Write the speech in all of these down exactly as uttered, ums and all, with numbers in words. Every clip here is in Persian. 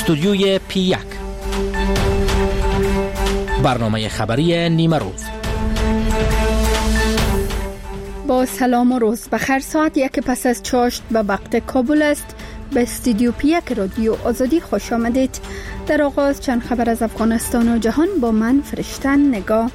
استودیوی پی یک، برنامه خبری نیمه روز. با سلام و روز بخیر. ساعت یک پس از چاشت به وقت کابل است. به استودیو پی یک رادیو آزادی خوش آمدید. در آغاز چند خبر از افغانستان و جهان با من فرشتن نگاه.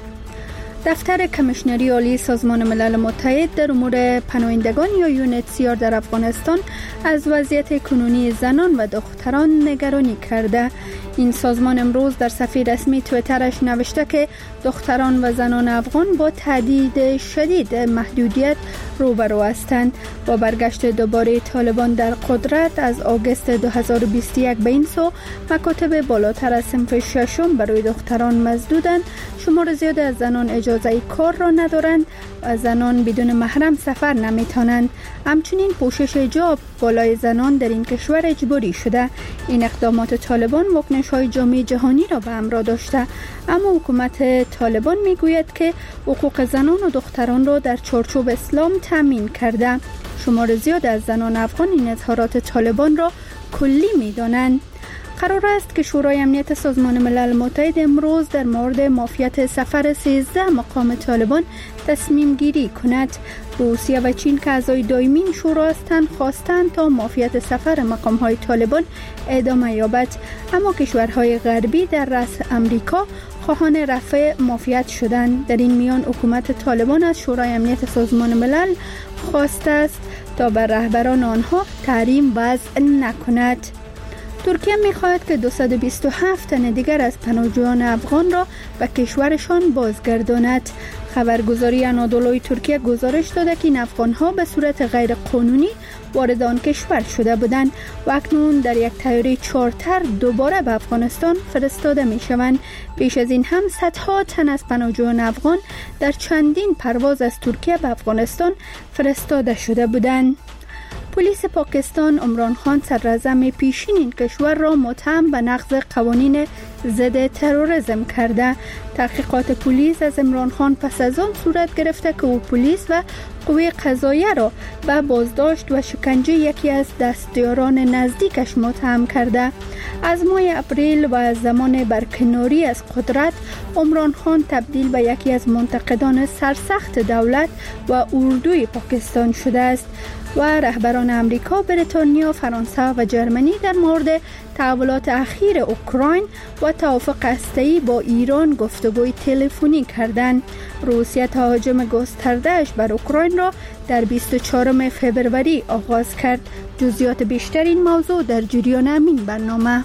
دفتر کمیشنری عالی سازمان ملل متحد در امور پناهندگان یا یونیتسیار در افغانستان از وضعیت کنونی زنان و دختران نگرانی کرده. این سازمان امروز در صفحه رسمی توییترش نوشته که دختران و زنان افغان با تهدید شدید محدودیت روبرو هستند. با برگشت دوباره طالبان در قدرت از آگوست دو هزار و بیست و یک به این سو، مکاتب بالاتر از صنف ششم برای دختران مسدودند. شمار زیاد از زنان اجازه کار را ندارند و زنان بدون محرم سفر نمیتوانند. همچنین پوشش حجاب بالای زنان در این کشور اجباری شده. این اقدامات طالبان واکنش‌های جامعه جهانی را به همراه داشته، اما حکومت طالبان میگوید که حقوق زنان و دختران را در چارچوب اسلام تامین کرده. شمار زیاد از زنان افغان این اظهارات طالبان را کلی می‌دانند. قرار است که شورای امنیت سازمان ملل متحد امروز در مورد معافیت سفر سیزده مقام طالبان تصمیم گیری کند. روسیه و چین که اعضای دائمین شورا هستند خواستند تا معافیت سفر مقام های طالبان ادامه یابد، اما کشورهای غربی در رأس امریکا خواهان رفع معافیت شدند. در این میان حکومت طالبان از شورای امنیت سازمان ملل خواسته است تا بر رهبران آنها تحریم وضع نکند. ترکیه می‌خواهد که دویست و بیست و هفت تن دیگر از پناهجویان افغان را به کشورشان بازگرداند. خبرگزاری انادولوی ترکیه گزارش داده که این افغان‌ها به صورت غیر قانونی وارد آن کشور شده بودند و اکنون در یک طیاره چارتر دوباره به افغانستان فرستاده می‌شوند. پیش از این هم صدها تن از پناهجویان افغان در چندین پرواز از ترکیه به افغانستان فرستاده شده بودند. پلیس پاکستان عمران خان صدراعظم پیشین این کشور را متهم به نقض قوانین ضد تروریسم کرده. تحقیقات پلیس از عمران خان پس از آن صورت گرفته که او پلیس و قوه قضاییه را به بازداشت و شکنجه یکی از دستیاران نزدیکش متهم کرده. از ماه اپریل و از زمان برکناری از قدرت، عمران خان تبدیل به یکی از منتقدان سرسخت دولت و اردوی پاکستان شده است و رهبران امریکا، بریتانیا، فرانسه و جرمنی در مورد تحولات اخیر اوکراین و توافق هسته‌ای با ایران گفتگوی تلفنی کردند. روسیه تهاجم گسترده‌اش بر اوکراین را در بیست و چهارم فوریه آغاز کرد. جزئیات بیشتر این موضوع در جریان همین برنامه.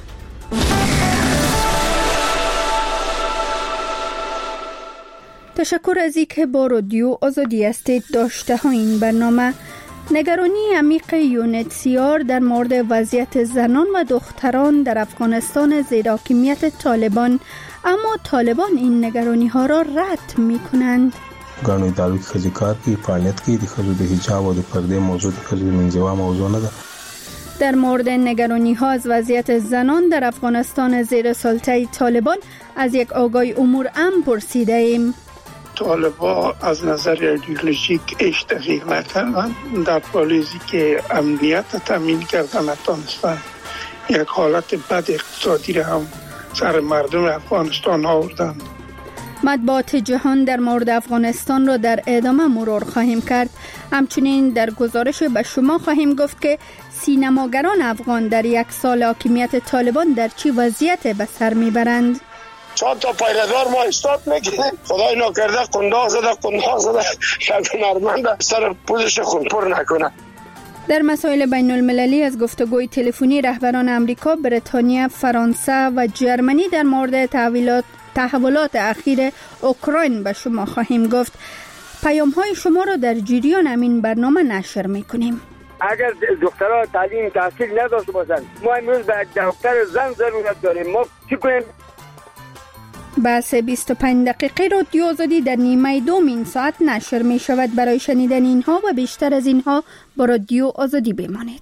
تشکر از اینکه با رادیو آزادی هستید. داشته ها این برنامه: نگرانی عمیق یونیتسیار در مورد وضعیت زنان و دختران در افغانستان زیر حاکمیت طالبان، اما طالبان این نگرانی ها را رد می کنند. گانو ادارو کې ښځې کار کوي، فعالیت کوي، د ښځو د حجاب او د پردې موضوع د ښځو د منځوا موضوع نه ده. در مورد نگرانی ها از وضعیت زنان در افغانستان زیر سلطه طالبان از یک آگاه امور امن پرسیده ایم. طالبان از نظر ایدئولوژیک هیچ تغییر نکردند. در پالیسی که امنیت تامین کردن نتونستند. یک حالت بد اقتصادی را هم سر مردم افغانستان آوردند. مطبوعات جهان در مورد افغانستان را در ادامه مرور خواهیم کرد. همچنین در گزارش به شما خواهیم گفت که سینماگران افغان در یک سال حاکمیت طالبان در چه وضعیت به سر میبرند. چند تا پیره‌دار ما استاد میکنه، خدای ناکرده قنداق زده قنداق زده یک هنرمند سر پوزش خونپر نکنه. در مسائل بین المللی از گفتگوی تلفنی رهبران امریکا، بریتانیا، فرانسه و جرمنی در مورد تحولات تحولات اخیر اوکراین به شما خواهیم گفت. پیام های شما را در جریان همین برنامه نشر میکنیم. اگر دخترها تعلیم تحصیل نداشته باشند، ما امروز به دکتر زن ضرورت داریم. ما چی کنیم؟ بحث بیست و پنج دقیقه رادیو آزادی در نیمه دوم این ساعت نشر می شود. برای شنیدن اینها و بیشتر از اینها با رادیو آزادی بمانید.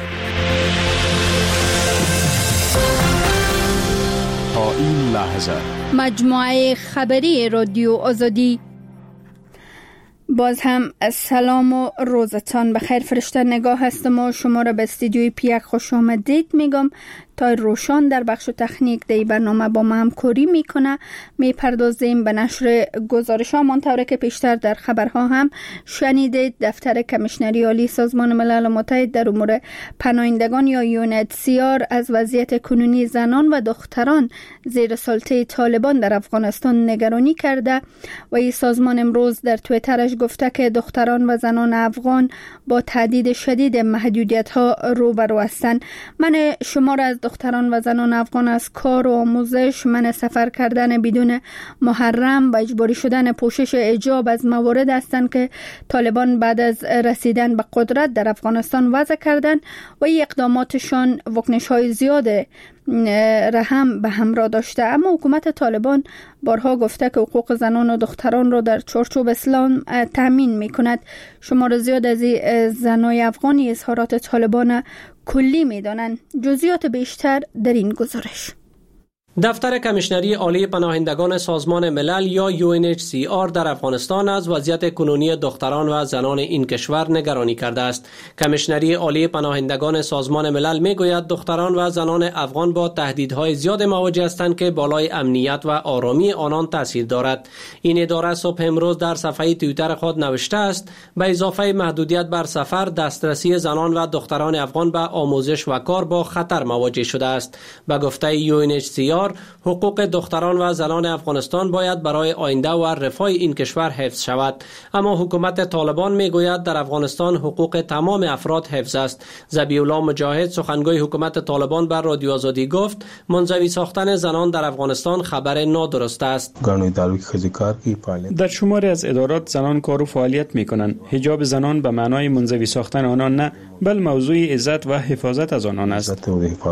تا این لحظه مجموعه خبری رادیو آزادی. باز هم سلام و روزتان بخیر. فرشته نگاه هستم و شما را به استودیوی پی یک خوش آمدید میگم تای روشان در بخش تکنیک دی برنامه با ما همکاری میکنه. میپردازیم به نشر گزارش ها. منطوره که پیشتر در خبرها هم شنیدید، دفتر کمیشنری عالی سازمان ملل متحد در امور پناهندگان یا یو ان اچ سی آر از وضعیت کنونی زنان و دختران زیر سلطه طالبان در افغانستان نگرانی کرده و این سازمان امروز در توییترش گفته که دختران و زنان افغان با تهدید شدید محدودیت ها روبرو هستند. من شما را از دختران و زنان افغان از کار و آموزش، من سفر کردن بدون محرم و اجباری شدن پوشش حجاب از موارد هستند که طالبان بعد از رسیدن به قدرت در افغانستان وضع کردن و این اقداماتشان واکنش های زیاد رحم به همراه داشته. اما حکومت طالبان بارها گفته که حقوق زنان و دختران را در چارچوب اسلام تامین می کند. شمار زیاد از زنای افغانی اظهارات طالبان کلی می دانند. جزئیات بیشتر در این گزارش. دفتر کمیشنری عالی پناهندگان سازمان ملل یا یو ان اچ سی آر در افغانستان از وضعیت کنونی دختران و زنان این کشور نگرانی کرده است. کمیشنری عالی پناهندگان سازمان ملل میگوید دختران و زنان افغان با تهدیدهای زیاد مواجه هستند که بالای امنیت و آرامی آنان تاثیر دارد. این اداره صبح امروز در صفحه توییتر خود نوشته است به اضافه محدودیت بر سفر، دسترسی زنان و دختران افغان به آموزش و کار با خطر مواجه شده است. به گفته یو ان اچ سی آر، حقوق دختران و زنان افغانستان باید برای آینده و رفاه این کشور حفظ شود. اما حکومت طالبان میگوید در افغانستان حقوق تمام افراد حفظ است. ذبیح الله مجاهد، سخنگوی حکومت طالبان، بر رادیو آزادی گفت منزوی ساختن زنان در افغانستان خبر نادرست است. در شماری از ادارات زنان کار و فعالیت میکنند. حجاب زنان به معنای منزوی ساختن آنان نه، بل موضوع عزت و حفاظت از آنان است.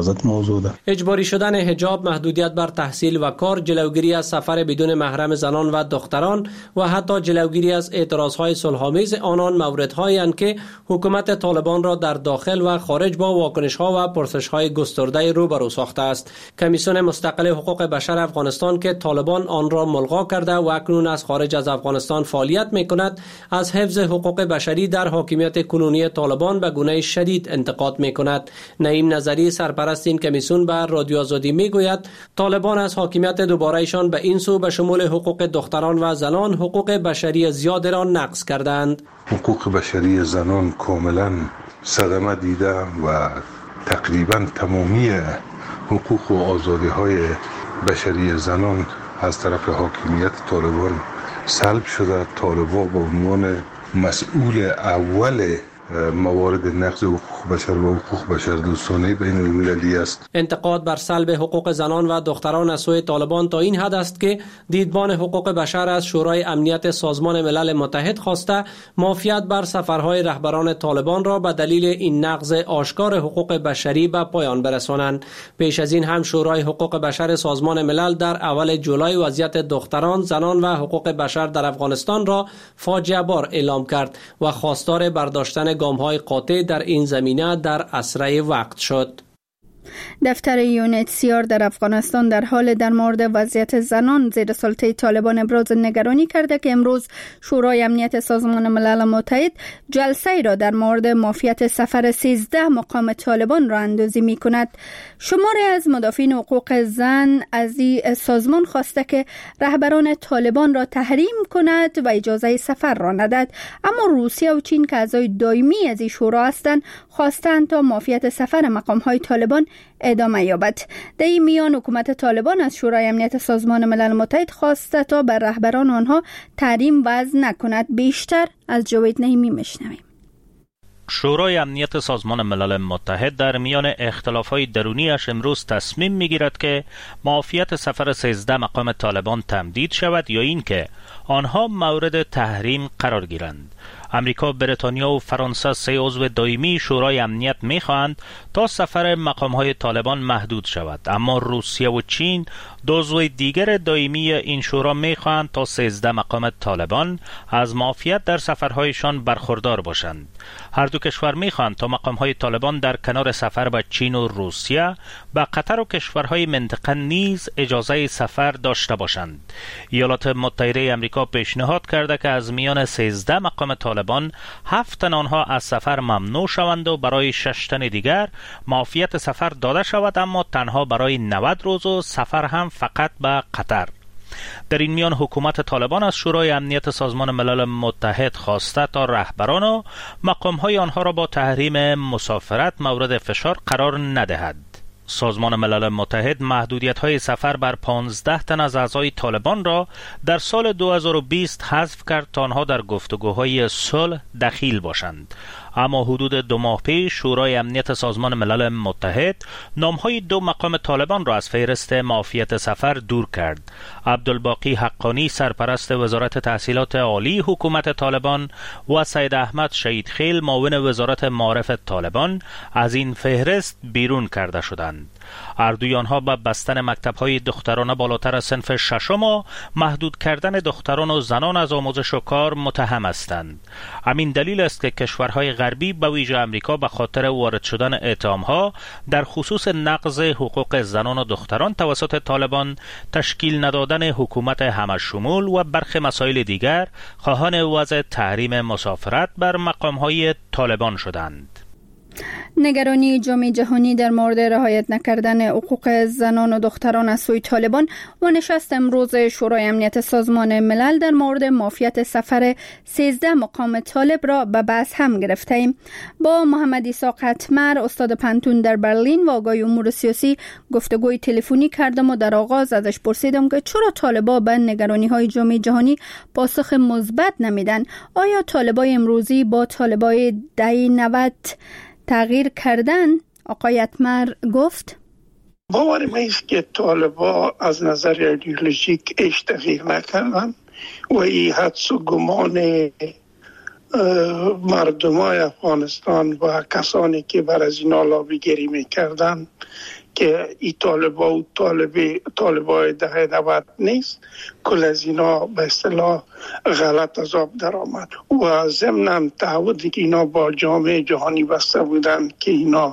اجباری شدن حجاب، محدودیت بر تحصیل و کار، جلوگیری از سفر بدون محرم زنان و دختران و حتی جلوگیری از اعتراضهای صلح‌آمیز آنان موردهایی اند که حکومت طالبان را در داخل و خارج با واکنش‌ها و پرسش‌های گسترده روبرو ساخته است. کمیسیون مستقل حقوق بشر افغانستان که طالبان آن را ملغا کرده و اکنون از خارج از افغانستان فعالیت می‌کند، از حفظ حقوق بشری در حاکمیت کنونی طالبان به گونه شدید انتقاد می‌کند. نعیم نظری، سرپرست این کمیسیون، به رادیو آزادی می‌گوید طالبان از حاکمیت دوبارهشان به این سو به شمول حقوق دختران و زنان حقوق بشری زیاد را نقض کردند. حقوق بشری زنان کاملا صدمه دیده و تقریبا تمامی حقوق و آزادی‌های بشری زنان از طرف حاکمیت طالبان سلب شده. طالبان به عنوان مسئول اول موارد نقض حقوق بشر و حقوق بشر دوستانه بین المللی است. انتقاد بر سلب حقوق زنان و دختران از سوی طالبان تا این حد است که دیدبان حقوق بشر از شورای امنیت سازمان ملل متحد خواسته معافیت بر سفرهای رهبران طالبان را به دلیل این نقض آشکار حقوق بشری به پایان برسانند. پیش از این هم شورای حقوق بشر سازمان ملل در اول جولای وضعیت دختران، زنان و حقوق بشر در افغانستان را فاجعه بار اعلام کرد و خواستار برداشتن گام‌های قاطع در این زمینه در اسرع وقت شد. دفتر یو ان اچ سی آر در افغانستان در حال در مورد وضعیت زنان زیر سلطه طالبان ابراز نگرانی کرده که امروز شورای امنیت سازمان ملل متحد جلسه را در مورد معافیت سفر سیزده مقام طالبان را اندازی می کند. شماری از مدافعین حقوق زن از این سازمان خواسته که رهبران طالبان را تحریم کند و اجازه سفر را ندهد، اما روسیه و چین که اعضای دائمی از این شورا هستند خواستند تا معافیت سفر مقام های طالبان ادامه یابد. در این میان حکومت طالبان از شورای امنیت سازمان ملل متحد خواسته تا بر رهبران آنها تحریم وضع نکند. بیشتر از جاوید نعیمی میشنویم. شورای امنیت سازمان ملل متحد در میان اختلافات درونیش امروز تصمیم میگیرد که معافیت سفر سیزده مقام طالبان تمدید شود یا اینکه آنها مورد تحریم قرار گیرند. امریکا، بریتانیا و فرانسه سه عضو دائمی شورای امنیت می‌خواهند تا سفر مقام‌های طالبان محدود شود، اما روسیه و چین دو عضو دیگر دائمی این شورا می‌خواهند تا سیزده مقام طالبان از معافیت در سفرهایشان برخوردار باشند. هر دو کشور می‌خواهند تا مقام‌های طالبان در کنار سفر به چین و روسیه به قطر و کشورهای منطقه نیز اجازه سفر داشته باشند. ایالات متحده آمریکا پیشنهاد کرده که از میان سیزده مقام طالبان طالبان هفت تن آنها از سفر ممنوع شوند و برای شش تن دیگر معافیت سفر داده شود، اما تنها برای نود روز و سفر هم فقط به قطر. در این میان حکومت طالبان از شورای امنیت سازمان ملل متحد خواسته تا رهبران و مقام‌های آنها را با تحریم مسافرت مورد فشار قرار ندهد. سازمان ملل متحد محدودیت‌های سفر بر پانزده تن از اعضای طالبان را در سال دو هزار و بیست حذف کرد تا آنها در گفتگوهای صلح دخیل باشند. اما حدود دو ماه پیش شورای امنیت سازمان ملل متحد نام‌های دو مقام طالبان را از فهرست معافیت سفر دور کرد. عبدالباقی حقانی سرپرست وزارت تحصیلات عالی حکومت طالبان و سید احمد شهیدخیل معاون وزارت معارف طالبان از این فهرست بیرون کرده شدند. اردوی آنها به بستن مکتب‌های دخترانه بالاتر از صنف ششم و محدود کردن دختران و زنان از آموزش و کار متهم هستند. همین دلیل است که کشورهای غربی به ویژه امریکا به خاطر وارد شدن اتهام‌ها در خصوص نقض حقوق زنان و دختران توسط طالبان، تشکیل ندادن حکومت همشمول و برخی مسائل دیگر خواهان وضع تحریم مسافرت بر مقام‌های طالبان شدند. نگرانی جامعه جهانی در مورد رعایت نکردن حقوق زنان و دختران از سوی طالبان و نشست امروز شورای امنیت سازمان ملل در مورد معافیت سفر سیزده مقام طالب را به بحث هم گرفتیم. با محمد عیسی قطمر استاد پنتون در برلین و آقای امور سیاسی گفتگوی تلفنی کردم و در آغاز ازش پرسیدم که چرا طالبان به نگرانی های جامعه جهانی پاسخ مثبت نمیدن؟ آیا طالبای امروزی با طالبای دهه نود تغییر کردن؟ آقای اتمر گفت باور من است که طالبا از نظر ایدئولوژیک ایش تغییر نکردن و این حدس و گمان مردمای افغانستان و کسانی که بر از اینا لابیگری میکردن که این طالبا و طالبی طالبای دهه نود نیست، کل از اینا به اصطلاح غلط از آب در آمد و ضمناً تعهدی که اینا با جامعه جهانی بسته بودن که اینا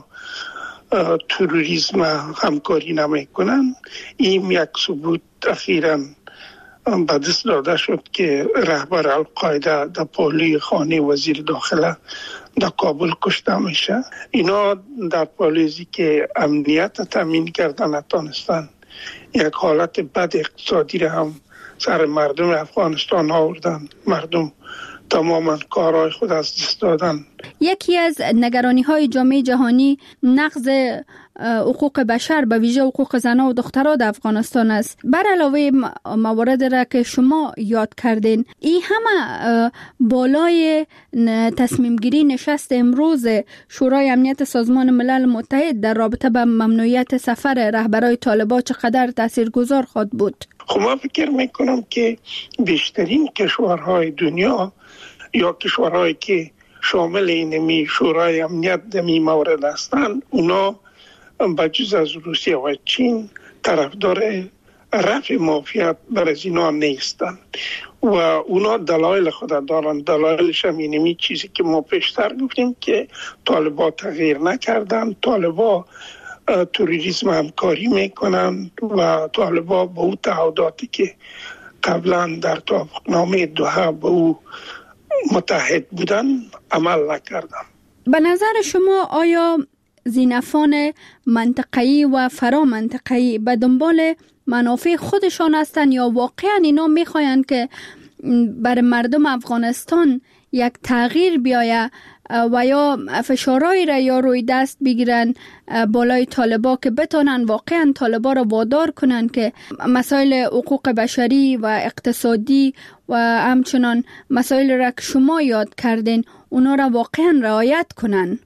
تروریسم همکاری نمی کنن، این یک ثبوت اخیراً به دست داده شد که رهبر القاعده در پالوی خانه وزیر داخله در کابل کشته میشه. اینا در پالیزی که امنیت تامین کردن نتونستن، یک حالت بد اقتصادی را هم سر مردم افغانستان آوردن. مردم تماما کارهای خود از دست دادن. یکی از نگرانی های جامعه جهانی نقض حقوق بشر به ویژه حقوق زنان و دختران در افغانستان است. بر علاوه موارد را که شما یاد کردین، این همه بالای تصمیم گیری نشست امروز شورای امنیت سازمان ملل متحد در رابطه با ممنوعیت سفر رهبرای طالبان چقدر تاثیرگذار خواهد بود؟ خب من فکر میکنم که بیشترین کشورهای دنیا یا کشورهایی که شامل اینمی شورای امنیت دمی مورد هستند، اونا بجز از روسیه و چین طرفدار رفع معافیت بر از اینا نیستن و اونا دلایل خود دارن. دلایلش هم اینمی چیزی که ما پیشتر گفتیم که طالبا تغییر نکردن، طالبا تروریسم همکاری میکنن و طالبا با او تعهداتی که قبلا در توافقنامه دوحه با او متحد بودن عمل نکردن. به نظر شما آیا زینفان منطقه‌ای و فرا منطقه‌ای به دنبال منافع خودشان هستند یا واقعا اینا میخواین که بر مردم افغانستان یک تغییر بیاید و یا فشارهایی را یا روی دست بگیرن بالای طالبا که بتونن واقعا طالبا را وادار کنن که مسائل حقوق بشری و اقتصادی و همچنان مسائل را که شما یاد کردین اونا را واقعا رعایت کنن؟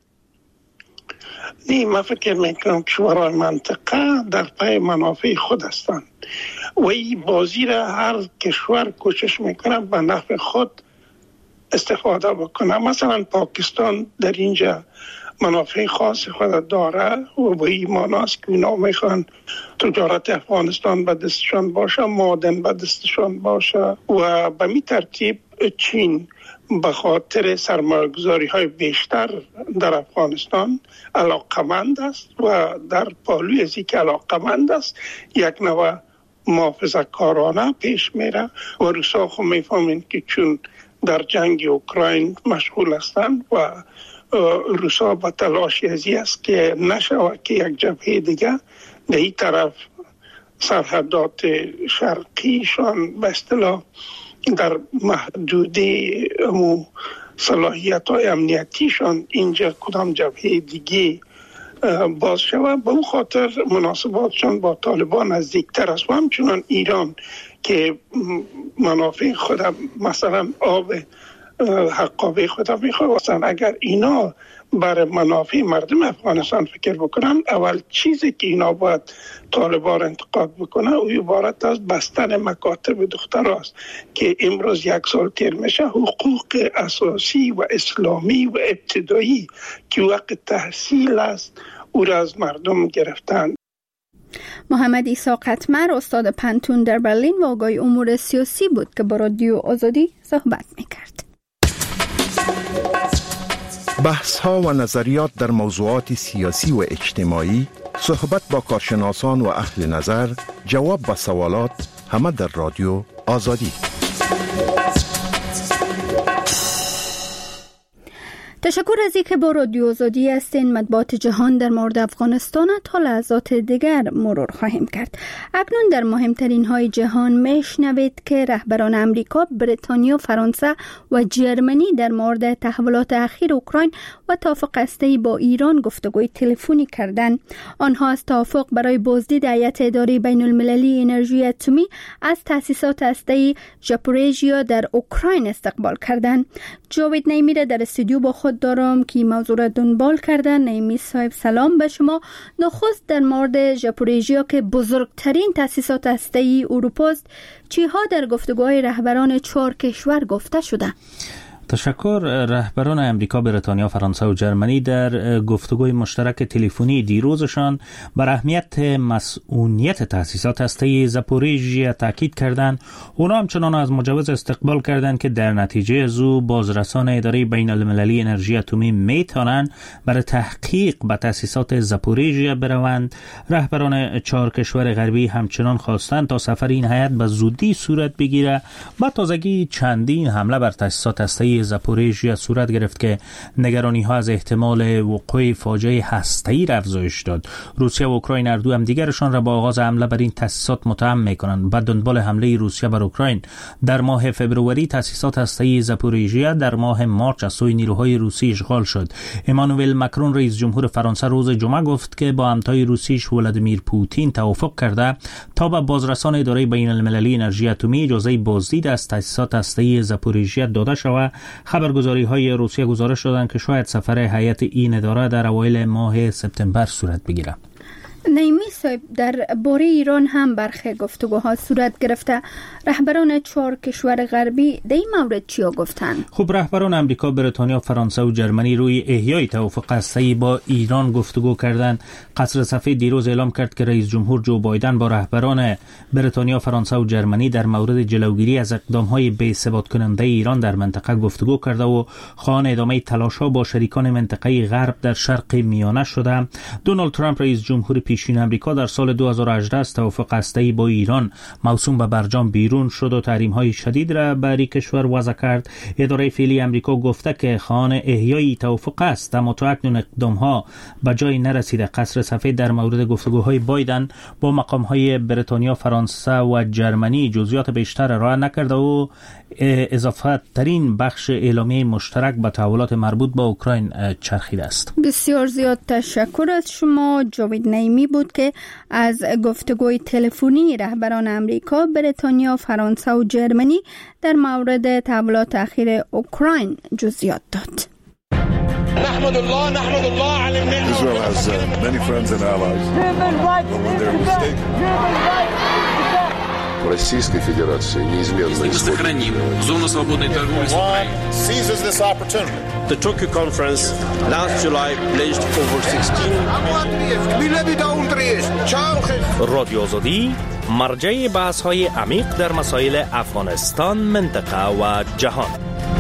نه، من فکر میکنم کشورهای منطقه در پای منافع خود هستند و این بازی را هر کشور کوشش میکنه به نفع خود استفاده بکنه. مثلا پاکستان در اینجا منافع خاص خود داره و به این معناست که اونا میخوان تجارت افغانستان به دستشان باشه، معدن به دستشان باشه و به می ترتیب چین به خاطر سرمایه‌گذاری های بیشتر در افغانستان علاقمند است و در پالوی ازی که علاقمند است یک نوع محافظه کارانه پیش میره و روسا خود میفهمین که چون در جنگ اوکراین مشغول هستند و روسا با تلاش ازی است که نشود که یک جبهه دیگه در این طرف سرحدات شرقیشان به اصطلاح در محدوده صلاحیت های امنیتیشان اینجا کدام جبهه دیگه باز شود. به اون خاطر مناسباتشان با طالبان نزدیکتر است و همچنان ایران که منافع خود مثلا آب حقابه خود میخواستن، اگر اینا برای منافع مردم افغانستان فکر بکنن، اول چیزی که اینا باید طالبان انتقاد بکنه او عبارت از بستن مکاتب دختر است که امروز یک سال تیر میشه حقوق اساسی و اسلامی و ابتدایی که وقت تحصیل است او را از مردم گرفتن. محمد عیسی قطمر استاد پنتون در برلین و آگاه امور سیاسی بود که با رادیو آزادی صحبت میکرد. بحث ها و نظریات در موضوعات سیاسی و اجتماعی، صحبت با کارشناسان و اهل نظر، جواب به سوالات، همه در رادیو آزادی. تشکر از اینکه با رادیو آزادی هستین. مطبوعات جهان در مورد افغانستان تا لحظات دیگر مرور خواهیم کرد. اکنون در مهمترین های جهان میشنوید که رهبران امریکا، بریتانیا، فرانسه و جرمنی در مورد تحولات اخیر اوکراین و توافق هسته‌ای با ایران گفتگوی تلفنی کردند. آنها از توافق برای بازدید هیئت اداره بین المللی انرژی اتمی از تأسیسات هسته‌ای ژاپوریژیا در اوکراین استقبال کردند. جاوید نیمی را در استودیو با خود دارم که موضوع را دنبال کردن. نیمی صاحب سلام به شما. نخست در مورد ژاپوریژیا که بزرگترین تأسیسات هسته‌ای اروپا است، چیها در گفتگوهای رهبران چهار کشور گفته شده؟ تشکر. رهبران امریکا، بریتانیا، فرانسه و جرمنی در گفتگوی مشترک تلفنی دیروزشان بر اهمیت مسئولیت تأسیسات هسته‌ای زاپوریژیا تاکید کردند. اونا همچنان از مجوز استقبال کردند که در نتیجه از او بازرسان اداره بین المللی انرژی اتمی میتونن برای تحقیق به تأسیسات زاپوریژیا بروند. رهبران چهار کشور غربی همچنان خواستند تا سفر این هیئت به زودی صورت بگیره. با تازگی چندین حمله بر تأسیسات هسته‌ای زاپوریژیا صورت گرفت که نگرانی ها از احتمال وقوع فاجعه هسته‌ای را افزایش داد. روسیه و اوکراین هر دو هم دیگرشان را با آغاز حمله بر این تأسیسات متهم می‌کنند. بعد دنبال حمله روسیه بر اوکراین در ماه فوریه تأسیسات هسته‌ای زاپوریژیا در ماه مارچ از سوی نیروهای روسی اشغال شد. امانوئل ماکرون رئیس جمهور فرانسه روز جمعه گفت که با همتای روسیش ولادیمیر پوتین توافق کرده تا به بازرسان اداره بین المللی انرژی اتمی اجازه بازدید از تأسیسات هسته‌ای زاپوریژیا داده شود. خبرگزاری های روسیه گزارش دادند که شاید سفر هیئت این اداره در اوایل ماه سپتامبر صورت بگیرد. نیمی صاحب، در باره ایران هم برخی گفتگوها صورت گرفته. رهبران چهار کشور غربی در این مورد چیا گفتند؟ خب رهبران امریکا، بریتانیا، فرانسه و جرمنی روی احیای توافق هسته‌ای با ایران گفتگو کردند. قصر سفید دیروز اعلام کرد که رئیس جمهور جو بایدن با رهبران بریتانیا، فرانسه و جرمنی در مورد جلوگیری از اقدام‌های بی‌ثبات کننده ایران در منطقه گفتگو کرده و خواهان ادامه تلاش‌ها با شریکان منطقه‌ای غرب در شرق میانه شده. دونالد ترامپ رئیس جمهور پیشین امریکا در سال دو هزار و هجده از توافق هسته‌ای با ایران موسوم به برجام بیرون شد و تحریم‌های شدید را بر کشور وضع کرد. اداره فعلی امریکا گفته که خواهان احیای توافق است، اما تا اکنون اقدام‌ها به جای نرسیده. قصر سفید در مورد گفتگوهای بایدن با مقام‌های بریتانیا، فرانسه و جرمنی جزئیات بیشتر ارائه نکرده و اضافه ترین بخش اعلامیه مشترک به تحولات مربوط به اوکراین چرخیده است. بسیار زیاد تشکر از شما. جاوید نیمی بود که از گفتگوی تلفنی رهبران امریکا، بریتانیا، فرانسه و جرمنی در مورد تحولات اخیر اوکراین جزئیات داد. نحمد الله نحمد الله على النعمة. Israel has uh, many friends and allies. But when they're mistaken. Российской Федерации неизменно исходит. Сохраним зону свободной торговли с Украиной. Seizes this opportunity. The Tokyo conference last July pledged over sixteen. رادیو آزادی مرجع بحث‌های عمیق در مسائل افغانستان، منطقه و جهان.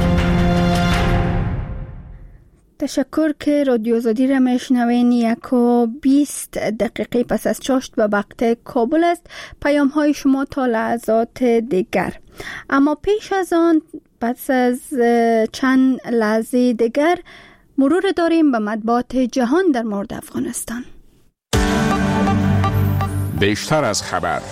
تشکر که رادیو آزادی را میشنوین. یک و بیست دقیقه پس از چاشت و وقت کابل است. پیام های شما تا لحظات دیگر. اما پیش از آن پس از چند لحظه دیگر مرور داریم به مطبوعات جهان در مورد افغانستان. بیشتر از خبر.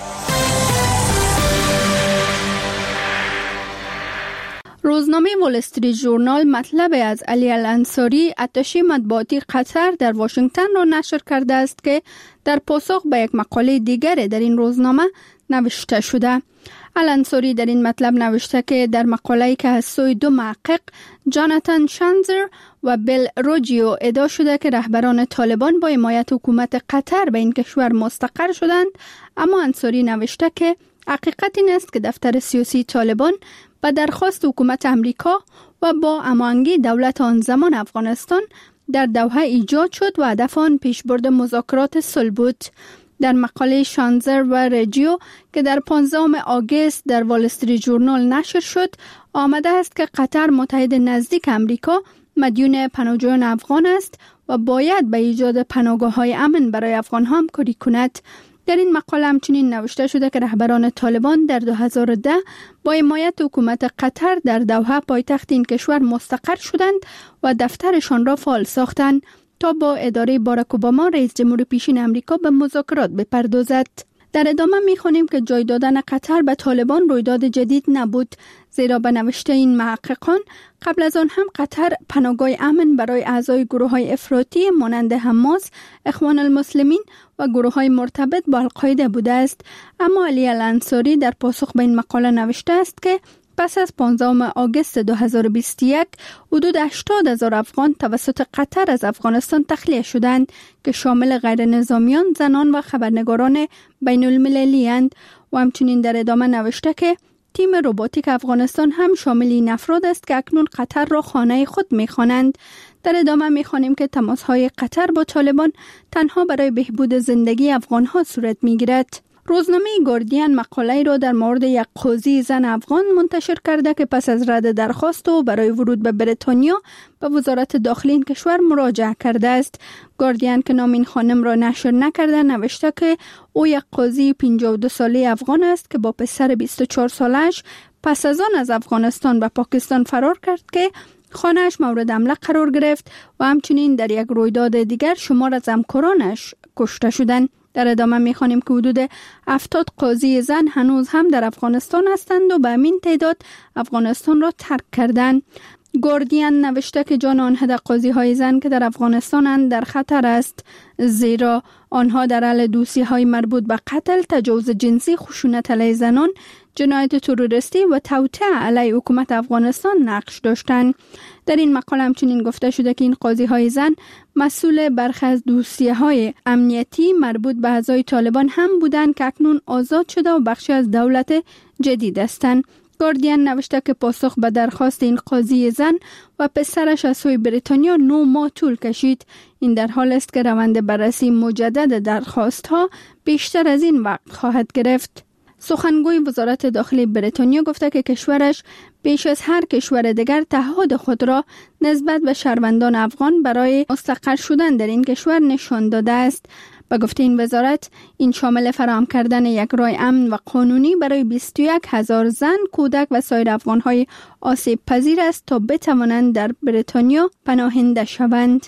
روزنامه وال استریت ژورنال مطلب از علی الانصاری اتشی مطبوعاتی قطر در واشنگتن را نشر کرده است که در پاسخ به یک مقاله دیگر در این روزنامه نوشته شده. الانصاری در این مطلب نوشته که در مقاله‌ای که از سوی دو محقق جاناتان شانزر و بیل روجیو ادعا شده که رهبران طالبان با حمایت حکومت قطر به این کشور مستقر شدند، اما انصاری نوشته که حقیقت این است که دفتر سیاسی طالبان به درخواست حکومت امریکا و با هماهنگی دولت آن زمان افغانستان در دوحه ایجاد شد و هدف آن پیشبرد مذاکرات صلح بود. در مقاله شانزر و رجیو که در پانزدهم آگوست در وال استریت ژورنال نشر شد، آمده است که قطر متحد نزدیک امریکا مدیون پناهجویان افغان است و باید به ایجاد پناهگاه‌های امن برای افغان‌ها همکاری کند. در این مقاله همچنین نوشته شده که رهبران طالبان در دو هزار و ده با حمایت حکومت قطر در دوحه پایتخت این کشور مستقر شدند و دفترشان را فعال ساختند تا با اداره باراک اوباما رئیس جمهور پیشین امریکا به مذاکرات بپردازد. در ادامه می‌خوانیم که جای دادن قطر به طالبان رویداد جدید نبود، زیرا به نوشته این محققان قبل از آن هم قطر پناهگاه امن برای اعضای گروه‌های افراطی مانند حماس، اخوان المسلمین و گروه‌های مرتبط با القاعده بوده است. اما علی الانصاری در پاسخ به این مقاله نوشته است که پس از پانزدهم آگوست دو هزار و بیست و یک حدود هشتاد هزار افغان توسط قطر از افغانستان تخلیه شدند که شامل غیر نظامیان، زنان و خبرنگاران بین المللی اند و همچنین در ادامه نوشته که تیم روباتیک افغانستان هم شامل این افراد است که اکنون قطر را خانه خود می‌خوانند. در ادامه می‌خوانیم که تماس‌های قطر با طالبان تنها برای بهبود زندگی افغان‌ها صورت می‌گیرد. روزنامه گاردین مقاله را در مورد یک قاضی زن افغان منتشر کرده که پس از رد درخواست او برای ورود به بریتانیا به وزارت داخلی این کشور مراجعه کرده است. گاردین که نام این خانم را نشر نکرده نوشته که او یک قاضی پنجاه و دو ساله افغان است که با پسر بیست و چهار سالش پس از آن از افغانستان به پاکستان فرار کرد که خانه‌اش مورد حمله قرار گرفت و همچنین در یک رویداد دیگر شمار از همکارانش کشته شدند. در ادامه می‌خوانیم که حدود هفتاد قاضی زن هنوز هم در افغانستان هستند و به همین تعداد افغانستان را ترک کردند. گاردین نوشته که جان آن حد قاضی‌های زن که در افغانستانند در خطر است، زیرا آنها در حال دوسی‌های مربوط به قتل، تجاوز جنسی، خشونت علیه زنان، جنایت تروریستی و توطئه علیه حکومت افغانستان نقش داشتند. در این مقاله همچنین گفته شده که این قاضی‌های زن مسئول برخی از دوسیه‌های امنیتی مربوط به اعضای طالبان هم بودند که اکنون آزاد شده و بخشی از دولت جدید هستند. گاردین نوشته که پاسخ به درخواست این قاضی زن و پسرش از سوی بریتانیا نه ماه طول کشید. این در حال است که روند بررسی مجدد درخواست‌ها بیشتر از این وقت خواهد گرفت. سخنگوی وزارت داخلی بریتانیا گفته که کشورش بیش از هر کشور دیگر تعهد خود را نسبت به شهروندان افغان برای مستقر شدن در این کشور نشان داده است. به گفته این وزارت، این شامل فراهم کردن یک راه امن و قانونی برای بیست و یک هزار زن، کودک و سایر افغان‌های آسیب پذیر است تا بتوانند در بریتانیا پناهنده شوند.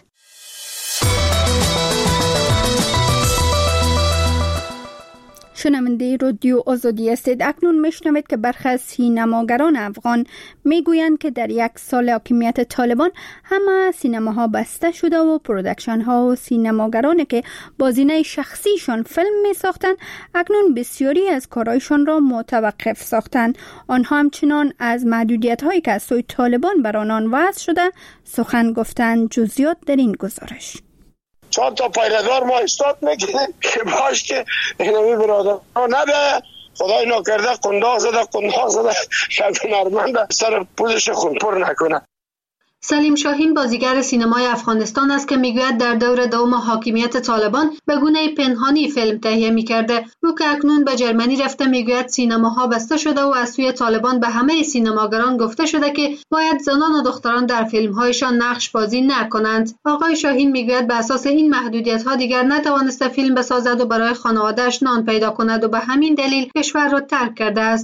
شنونده رادیو آزادی هستید. اکنون میشنوید که برخی از سینماگران افغان میگویند که در یک سال حاکمیت طالبان همه سینماها بسته شده و پرودکشن ها و سینماگرانی که با زینه شخصیشان فیلم می ساختند اکنون بسیاری از کارایشان را متوقف ساختند. آنها همچنان از محدودیت هایی که از سوی طالبان بر آنان وضع شده سخن گفتند. جزئیات در این گزارش. چند تا پیرهدار ما استاد میگیریم که باش که اینمی برادر نبه خدای ناکرده قنداق زده قنداق زده شب نرمنده سر پوزش خون پر نکنه. سلیم شاهین بازیگر سینمای افغانستان است که میگوید در دور دوم حاکمیت طالبان به گونه پنهانی فیلم تهیه میکرده. او که اکنون به جرمنی رفته میگوید سینماها بسته شده و از سوی طالبان به همه سینماگران گفته شده که باید زنان و دختران در فیلمهایشان نقش بازی نکنند. آقای شاهین میگوید به اساس این محدودیت ها دیگر نتوانسته فیلم بسازد و برای خانواده‌اش نان پیدا کند و به همین دلیل کشور را ترک کرده است.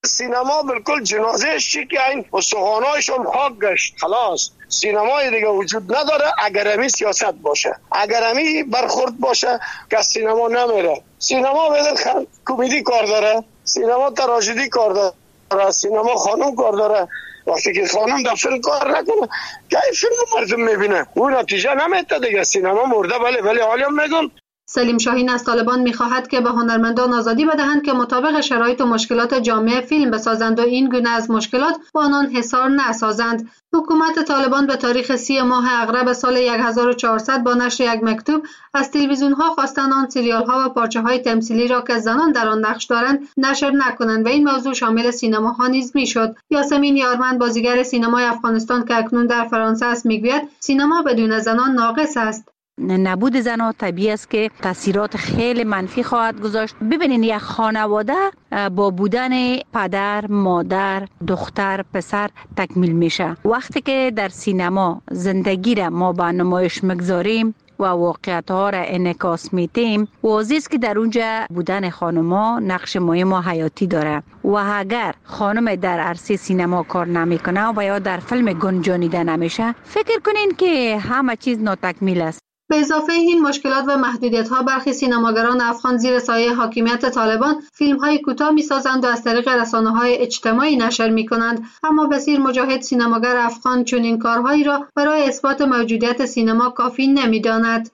سینما بالکل جنازهش چی که این استخوانایش هم خاک گشت، خلاص سینمای دیگه وجود نداره. اگر امی سیاست باشه، اگر امی برخورد باشه که سینما نمیره. سینما بدن کمدی کار داره، سینما تراژدی کار داره، سینما خانم کار داره. وقتی که خانم در فیلم کار نکنه که این فیلم مردم میبینه اون نتیجه نمیده دیگه. سینما مرده. ولی ولی حالا میگم سلیم شاهین از طالبان می‌خواهد که به هنرمندان آزادی بدهند که مطابق شرایط و مشکلات جامعه فیلم بسازند و این گونه از مشکلات با آنان حصار نسازند. حکومت طالبان به تاریخ سی ماه اغرب سال هزار و چهارصد با نشر یک مکتوب از تلویزیون‌ها خواستند آن سریال‌ها و پارچه‌های تمثیلی را که زنان در آن نقش دارند نشر نکنند و این موضوع شامل سینماها نیز می‌شد. یاسمین یارمند بازیگر سینمای افغانستان که اکنون در فرانسه است می‌گوید سینما بدون زنان ناقص است. نبود زنها طبیعی است که تاثیرات خیلی منفی خواهد گذاشت. ببینید یک خانواده با بودن پدر، مادر، دختر، پسر تکمیل میشه. وقتی که در سینما زندگی را ما به نمایش میگذاریم و واقعیت ها را انعکاس میدیم، واضح است که در اونجا بودن خانما نقش مهم و حیاتی داره و اگر خانم در عرصه سینما کار نمیکنه و یا در فیلم گنجانیده نمیشه، فکر کنین که همه چیز ناتکمیل است. به اضافه این مشکلات و محدودیت‌ها برخی سینماگران افغان زیر سایه حاکمیت طالبان فیلم‌های کوتاه می‌سازند و از طریق رسانه‌های اجتماعی نشر می‌کنند. اما بسیار مجاهد سینماگر افغان چنین کارهایی را برای اثبات موجودیت سینما کافی نمی‌داند.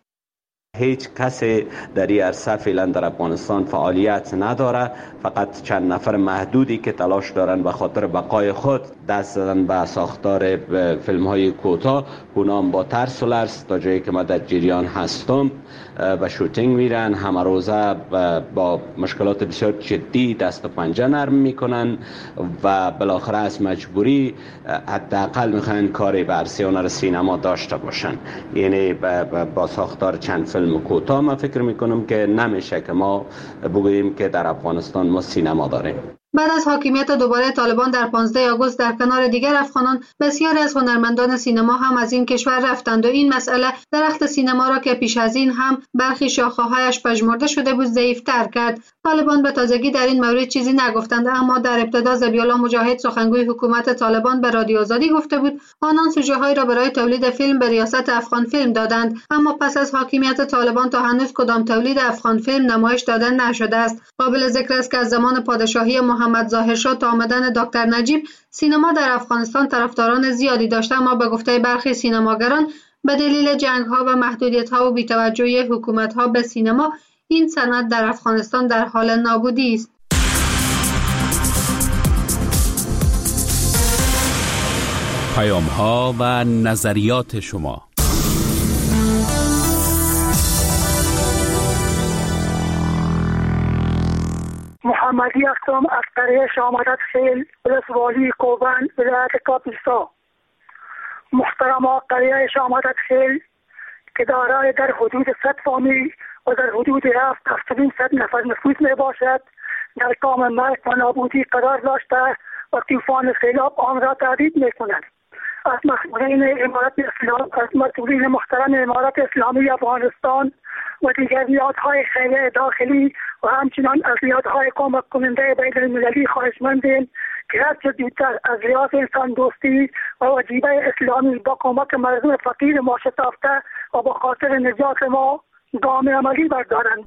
هیچ کسی در این عرصه فعلا در افغانستان فعالیت نداره. فقط چند نفر محدودی که تلاش دارن به خاطر بقای خود دست زدن به ساختار فیلم های کوتاه. اونام با ترس و لرز تا جایی که ما در جریان هستم و شوتینگ میرن، همه روزه با مشکلات بسیار جدی دست و پنجه نرم میکنن و بالاخره از مجبوری حداقل میخوان کاری به عرصه هنر سینما داشته باشن. یعنی با ساختار چند فیلم کوتاه من فکر میکنم که نمیشه که ما بگوییم که در افغانستان ما سینما داریم. بعد از حاکمیت دوباره طالبان در پانزده آگوست در کنار دیگر افغانان بسیاری از هنرمندان سینما هم از این کشور رفتند و این مسئله درخت سینما را که پیش از این هم برخی شاخه‌هایش پژمرده شده بود ضعیف‌تر کرد. طالبان به تازگی در این مورد چیزی نگفتند، اما در ابتدا ذبیح‌الله مجاهد سخنگوی حکومت طالبان به رادیو آزادی گفته بود آنان سوژه‌هایی را برای تولید فیلم به ریاست افغان فیلم دادند، اما پس از حاکمیت طالبان تا هنوز کدام تولید افغان فیلم نمایش داده نشده است. قابل ذکر است که از زمان پادشاهی محمد ظاهرشاه تا آمدن دکتر نجیب سینما در افغانستان طرفداران زیادی داشته، اما به گفته برخی سینماگران به دلیل جنگ‌ها و محدودیت‌ها و بی‌توجهی حکومت‌ها به سینما این صنعت در افغانستان در حال نابودی است. پیام‌ها و نظریات شما. محمدی هستم از قریه شامدت خیل، ولسوالی کوبن، ولایت کاپیسا. محترم قریه شامدت خیل که دارای در حدود صد فامیل و در حدود هفت هفتاد صد نفر نفوس می باشد، در کام مرگ و نابودی قرار داشته و طوفان سیلاب آن را تهدید می کند. از مسئولین امارت اسلام، از مسئولین محترم امارت اسلامی افغانستان و دیگر نهادهای خیریه داخلی و همچنان از نهادهای کمک کننده بین المللی خواهشمندیم که هرچه زودتر از ریاض انسان دوستی و وجیبه اسلامی با کمک مردم فقیر ما شتافته و با خاطر نجات ما گام عملی بردارند.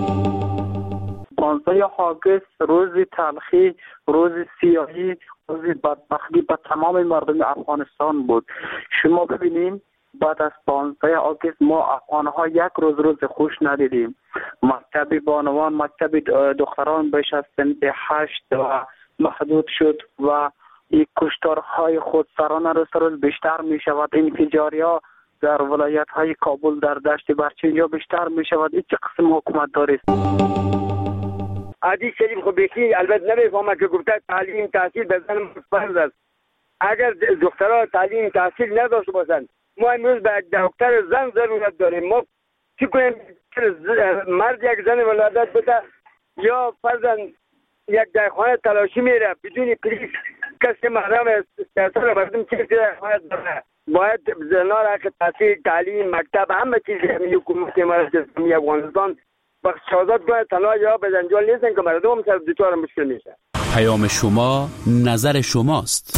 پانزده آگوست روز تلخی، روز سیاهی، روز بدبختی به تمام مردم افغانستان بود. شما ببینیم بعد از پانزده آگوست ما افغانها یک روز روز خوش ندیدیم. مکتب بانوان، مکتب دختران بیش از سنت هشت و محدود شد و این کشتارهای خودسرانه روز روز بیشتر می شود. انفجارها در ولایت های کابل، در دشت برچنجا بیشتر می شود. این چه قسم حکومت داری است؟ عادی شریف خب بیخی البته نمیفهمه که گفته تعلیم تحصیل به زن فرض است. اگر دخترها تعلیم تحصیل نداشته باشند ما امروز به دکتر زن ضرورت داریم. ما چی کنیم؟ مرد یک زن ولادت بده یا فرضاً یک در خانه تلاشی میره بدون پلیس کسی محرم سیاست را مردم چیزی در خانه داره. باید زنها را که تحصیل، تعلیم، مکتب همه چیز همی حکومت امارت اسلامی افغانستان بخش آزاد کنه. تنها یا به زنجان نیستن که مردم هم سر دوچار مشکل میشه. پیام شما نظر شماست.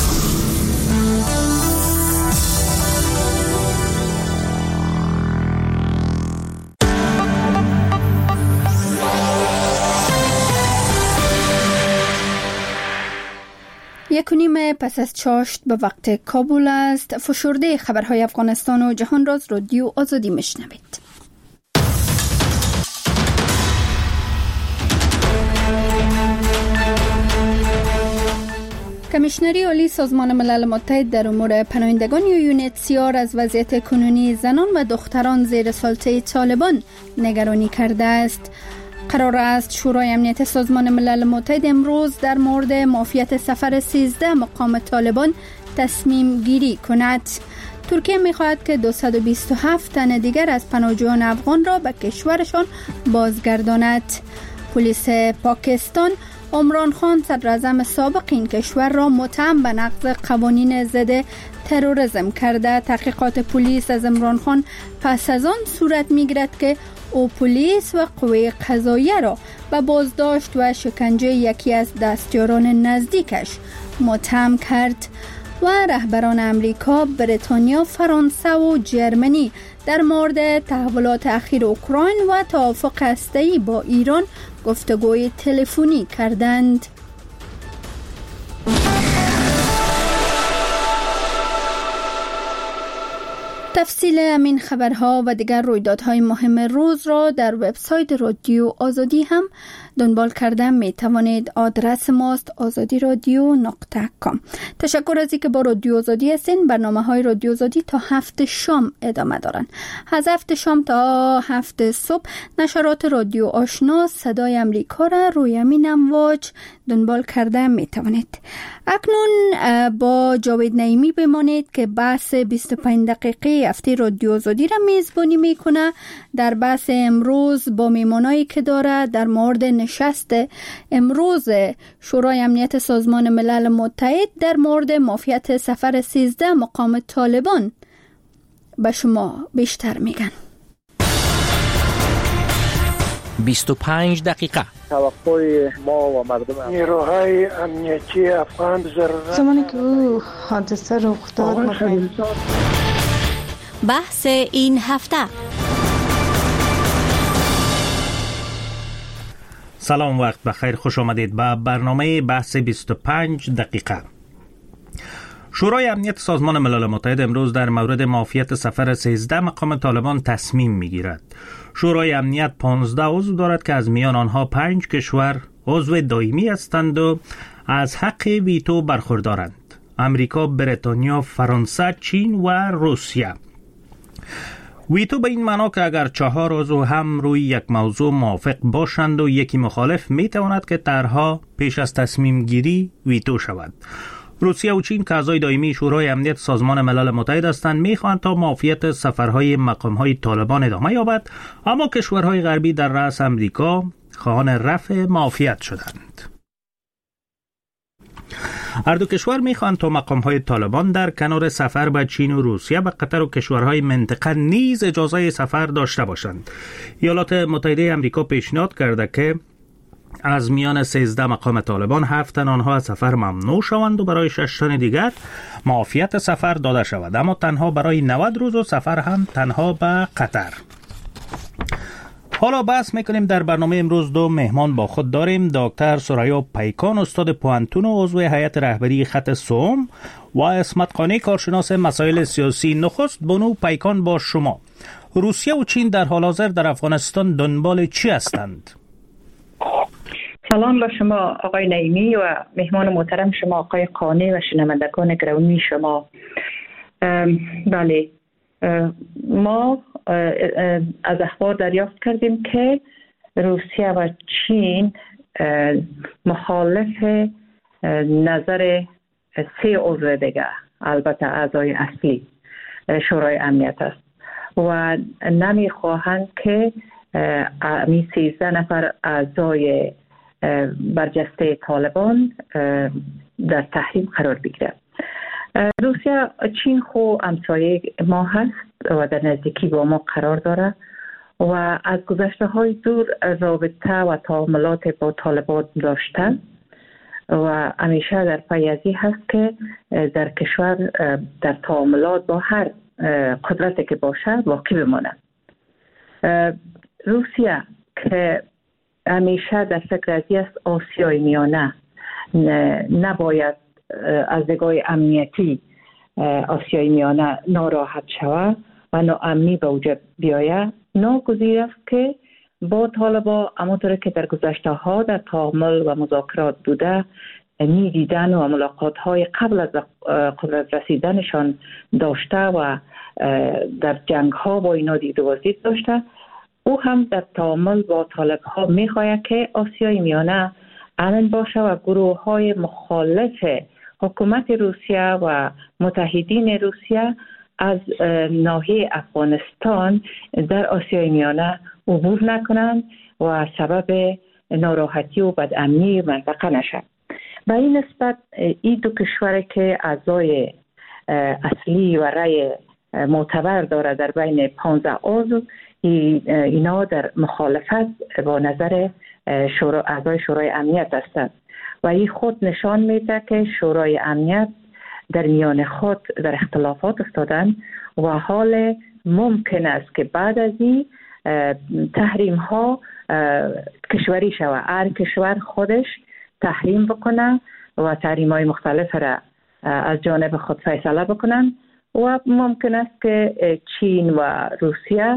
یک و نیم پس از چاشت به وقت کابل است. فشرده خبرهای افغانستان و جهان را از رادیو آزادی میشنوید. کمیشنری عالی سازمان ملل متحد در امور پناهندگان یا یو ان اچ سی آر از وضعیت کنونی زنان و دختران زیر سلطه طالبان نگرانی کرده است. قرار است شورای امنیت سازمان ملل متحد امروز در مورد معافیت سفر سیزده مقام طالبان تصمیم گیری کند. ترکیه می‌خواهد که دویست و بیست و هفت تن دیگر از پناهجویان افغان را به کشورشان بازگرداند. پلیس پاکستان عمران خان صدراعظم سابق این کشور را متهم به نقض قوانین ضد تروریسم کرده. تحقیقات پلیس از عمران خان پس از آن صورت می‌گیرد که او پلیس و قوه قضاییه را به بازداشت و شکنجه یکی از دستیاران نزدیکش متهم کرد. و رهبران امریکا، بریتانیا، فرانسه و جرمنی در مورد تحولات اخیر اوکراین و توافق هسته‌ای با ایران گفتگوی تلفنی کردند. تفصیل همین خبرها و دیگر رویدادهای مهم روز را در وبسایت رادیو آزادی هم دنبال کردن می توانید. آدرس ماست آزادی رادیو نقطه کام. تشکر از اینکه با رادیو آزادی هستین. برنامه های رادیو آزادی تا هفت شام ادامه دارن. از هفت شام تا هفت صبح نشرات رادیو آشنا صدای امریکا را روی همین امواج دنبال کرده می توانید. اکنون با جاوید نعیمی بمانید که بحث بیست و پنج دقیقه هفته رادیو آزادی را میزبانی میکنه. در بحث امروز با میمانایی که داره در مورد نشست امروز شورای امنیت سازمان ملل متحد در مورد معافیت سفر سیزده مقام طالبان به شما بیشتر میگن. بیست و پنج دقیقه توقع ما و مردم نیروهای امنیتی افغان ضرورت زمانی که او حادثه رخ داد بحث این هفته. سلام، وقت بخیر، خوش آمدید به برنامه بحث بیست و پنج دقیقه. شورای امنیت سازمان ملل متحد امروز در مورد معافیت سفر سیزده مقام طالبان تصمیم میگیرد. شورای امنیت پانزده عضو دارد که از میان آنها پنج کشور عضو دائمی هستند و از حق ویتو برخوردارند: امریکا، بریتانیا، فرانسه، چین و روسیه. ویتو به این معنا که اگر چهار عضو هم روی یک موضوع موافق باشند و یکی مخالف، می تواند که طرحها پیش از تصمیم گیری ویتو شود. روسیه و چین که اعضای دائمی شورای امنیت سازمان ملل متحد هستند میخواهند تا معافیت سفرهای مقامهای طالبان ادامه یابد، اما کشورهای غربی در رأس امریکا خواهان رفع معافیت شدند. هر دو کشور میخواهند تا مقامهای طالبان در کنار سفر به چین و روسیه به قطر و کشورهای منطقه نیز اجازه سفر داشته باشند. ایالات متحده امریکا پیشنهاد کرده که از میان سیزده مقام طالبان هفت تن آنها از سفر ممنوع شوند و برای شش تن دیگر معافیت سفر داده شود، اما تنها برای نود روز و سفر هم تنها به قطر. حالا بحث میکنیم. در برنامه امروز دو مهمان با خود داریم: دکتر سریا پیکان، استاد پوهنتون و عضو هیئت رهبری خط سوم، و اسمت قانی، کارشناس مسائل سیاسی. نخست بانو پیکان با شما. روسیه و چین در حال حاضر در افغانستان دنبال چی هستند؟ سلام با شما آقای نعیمی و مهمان محترم شما آقای قانی و شنوندگان گرامی شما. بله، ما از اخبار دریافت کردیم که روسیه و چین مخالف نظر سه عضو دیگه، البته اعضای اصلی شورای امنیت است و نمیخواهند که می سیزده نفر اعضای برجسته طالبان در تحریم قرار بگیره. روسیه، چین خو همسایه ما هست و در نزدیکی با ما قرار داره و از گذشته های دور رابطه و تعاملات با طالبان داشته و همیشه در پی ازی هست که در کشور در تعاملات با هر قدرتی که باشد واقع بماند. روسیه که همیشه در فکر ازی است آسیای میانه نباید از نگاه امنیتی آسیای میانه ناراحت شود و ناامنی به وجود بیاید، ناگزیر است که با طالبان همونطور که در گذشته ها در تعامل و مذاکرات بوده می دیدن و ملاقات های قبل از قدرت رسیدنشان داشته و در جنگ ها با اینا دید و بازدید داشته، او هم در تعامل با طالب ها می خواهد که آسیای میانه امن باشه و گروه های مخالف حکومت روسیه و متحدین روسیه از ناحیه افغانستان در آسیای میانه عبور نکنند و سبب ناراحتی و بدامنی منطقه نشد. به این نسبت این دو کشور که اعضای اصلی و رأی معتبر داره در بین پانزده عضو، اینا در مخالفت با نظر شورا اعضای شورای امنیت هستند و این خود نشان میده که شورای امنیت در میان خود در اختلافات افتادن و حال ممکن است که بعد از این تحریم ها کشوری شود، هر کشور خودش تحریم بکنه و تحریم های مختلف را از جانب خود فیصله بکنن و ممکن است که چین و روسیه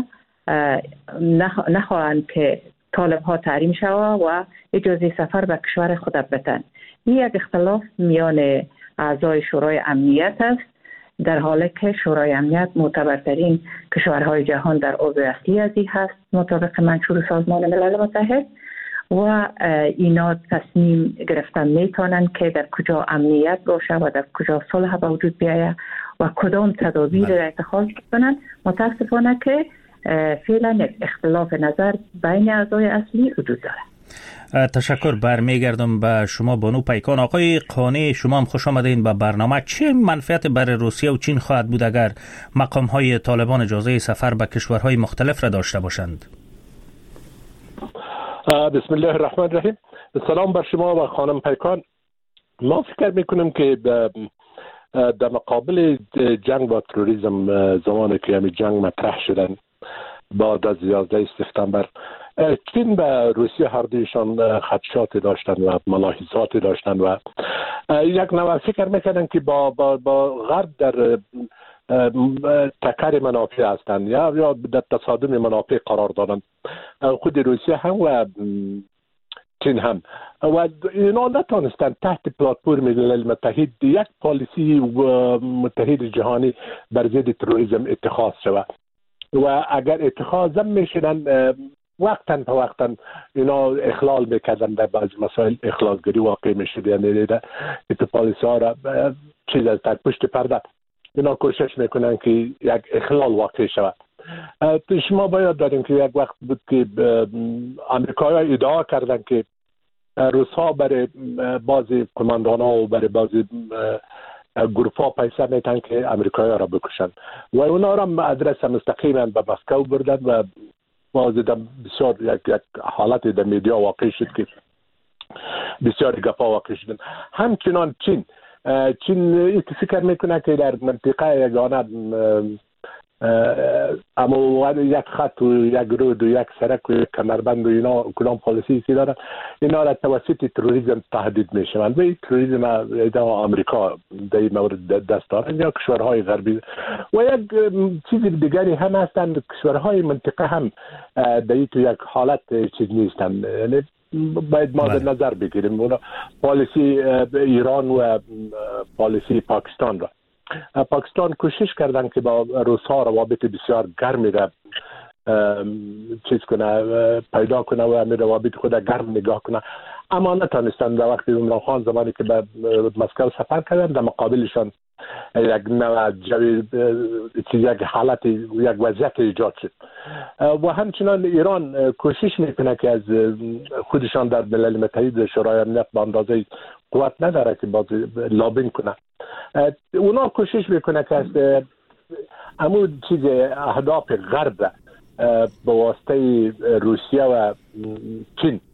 نخواهند که طالب ها تحریم شود و اجازه سفر به کشور خود بدن. این یک اختلاف میان اعضای شورای امنیت است، در حالی که شورای امنیت معتبرترین کشورهای جهان در عضو اصلی ازی هست مطابق منشور سازمان ملل متحد و اینا تصمیم گرفتن میتونن که در کجا امنیت باشه و در کجا صلح به وجود بیاید و کدام تدابیر را اتخاذ کنن. متاسفانه که فعلا یک اختلاف نظر بین اعضای اصلی وجود داره. تشکر. برمیگردم به شما بانو پیکان. آقای قانی، شما هم خوش آمدین به برنامه. چه منفعت برای روسیه و چین خواهد بود اگر مقام های طالبان اجازه سفر به کشورهای مختلف را داشته باشند؟ بسم الله الرحمن الرحیم. سلام بر شما و خانم پیکان. ما فکر میکنم که در مقابل جنگ با تروریسم، زمانی که همین جنگ مطرح شدن بعد از یازده سپتامبر، چین و روسیه هر دویشان خدشات داشتن و ملاحظات داشتن و یک نوع فکر میکردن که با با با غرب در تکر منافع هستند یا یا در تصادم منافع قرار دارند، خود روسیه هم و چین هم، و اینا نتونستن تحت پلتفرم ملل متحد یک پالیسی متحد جهانی بر ضد تروریسم اتخاذ شود و اگر اتخاذ میشدن وقتا تا وقتا اینا اخلال میکردن، در بعض مسائل اخلالگری واقع میشد، یعنی این پالیسی ها را چیز از تک پشت پرده اینا کوشش میکنن که یک اخلال واقع شود. شما باید داریم که یک وقت بود که امریکایی ادعا کردن که روس‌ها برای بعضی کماندان‌ها و برای بعضی گروه‌ها پیسه میتن که امریکایی را بکشن و اونا را ادرس مستقیما به مسکو بردن و بازدم بسیار یک, یک حالت در میدیا واقع شد که بسیار گپا واقع شدن. همچنان چین چین فکر میکنه که در منطقه یگانه اما یک خط و یک رود و یک سرک و یک کمربند و اینا کدام پالیسی سی دارن، اینا را توسط تروریسم تهدید میشوند و این تروریسم آمریکا در این مورد دست دارن یا کشورهای غربی و یک چیز دیگری هم هستند. کشورهای منطقه هم در این تو یک حالت چیز نیستند، یعنی باید ما در نظر بگیریم پالیسی ایران و پالیسی پاکستان را. پاکستان کوشش کردن که با روس‌ها روابط بسیار گرمی را چیز کنه، پیدا کنه و همین روابط خود گرم نگاه کنه، اما نتونستن. در وقتی عمران خان زمانی که به مسکو سفر کردن در مقابلشان یک نوع جوی یک حالت یک وضعیت ایجاد شد و همچنان ایران کوشش میکنه که از خودشان در ملل متحد شورای امنیت به اندازه قوت نداره که باز لابینگ کنه. اونا کوشش میکنه که از همون چیز اهداف غرب به واسطه روسیه و چین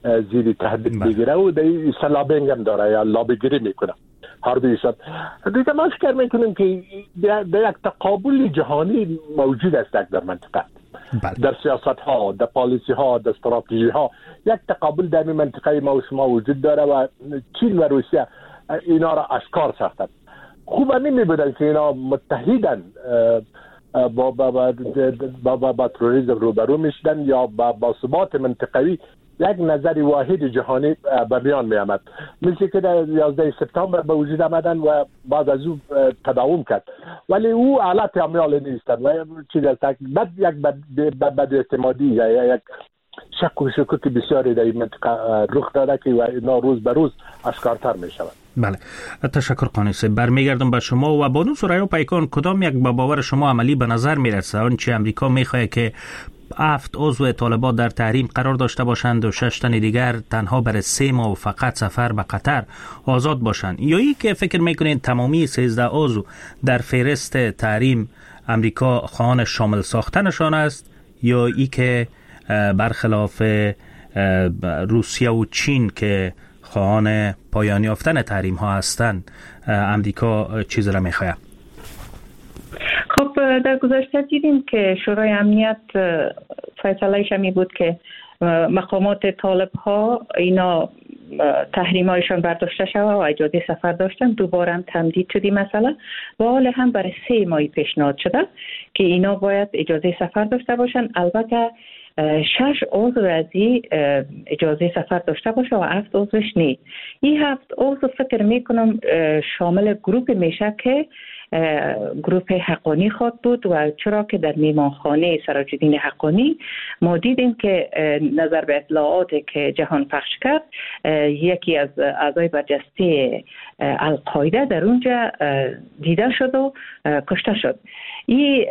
زیر تهدید بگیره و در لابینگ هم داره یا لابیگیری میکنه هر دویشان. دیگه ما فکر میکنیم که در یک تقابل جهانی موجود است در منطقه، در سیاست ها، در پالیسی ها، در استراتژی ها یک تقابل در این منطقه ما و شما وجود داره و چین و روسیه اینا را اشکار ساختند. خوب نمی بودن که اینا متحدن با با با با, با, با تروریسم روبرو میشدن یا با, با ثبات منطقوی یک نظر واحد جهانی به میان می آمد، مثل که در یازده سپتامبر به وجود آمدن و بعد از او تداوم کرد، ولی او آلت عمل نیستند و چیز است بد یک بد بد اعتمادی یا یک شک و شکوک بسیاری در این منطقه رخ داده که اینا روز به روز اشکارتر می شود. بله، تشکر قانیسه. برمیگردم به شما و بانو سوریا پیکان، کدام یک با باور شما عملی به نظر میرسه؟ آنچه امریکا میخواه که هفت عضو طالبان در تحریم قرار داشته باشند و شش تن دیگر تنها برای سه ماه و فقط سفر به قطر آزاد باشند، یا ای که فکر میکنین تمامی سیزده عضو در فهرست تحریم امریکا خواهان شامل ساختنشان است، یا ای که برخلاف روسیه و چین که خواهان پایان یافتن تحریم ها هستند امریکا چیز را میخواه؟ خب در گذشته دیدیم که شورای امنیت فیصلهش می بود که مقامات طالب ها اینا تحریم هایشان برداشته شود و اجازه سفر داشتن. دوباره هم تمدید شدی مسئله و حال هم برای سه ماهی پیشنهاد شده که اینا باید اجازه سفر داشته باشن. البته شش عضو از این اجازه سفر داشته باشه و هفت عضوش نی. این هفت عضو فکر میکنم شامل گروپ میشه که گروپ حقانی خود بود و چرا که در میمانخانه سراج الدین حقانی ما دیدیم که نظر به اطلاعاتی که جهان پخش کرد یکی از اعضای برجسته القاعده در اونجا دیده شد و کشته شد. این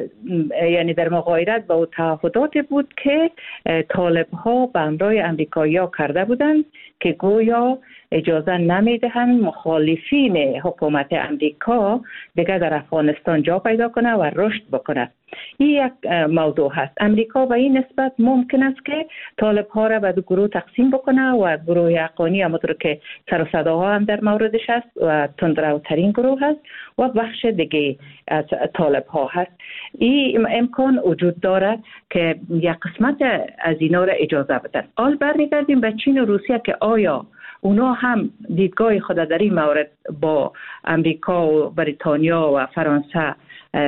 یعنی در مغایرت با تعهدات بود که طالب ها به همراه امریکایی ها کرده بودند که گویا اجازه نمیدهند مخالفین حکومت امریکا دیگر در افغانستان جا پیدا کنه و رشد بکنه. این یک موضوع هست. امریکا به این نسبت ممکن است که طالب ها را به دو گروه تقسیم بکنه و گروه حقانی همونطور که سر و صداها هم در موردش هست و تندروترین گروه هست و بخش دیگه از طالب ها هست. این امکان وجود داره که یک قسمت از اینا را اجازه بدن. حال برمیگردیم به چین و روسیه که آیا اونا هم دیدگاه خود در این مورد با امریکا و بریتانیا و فرانسه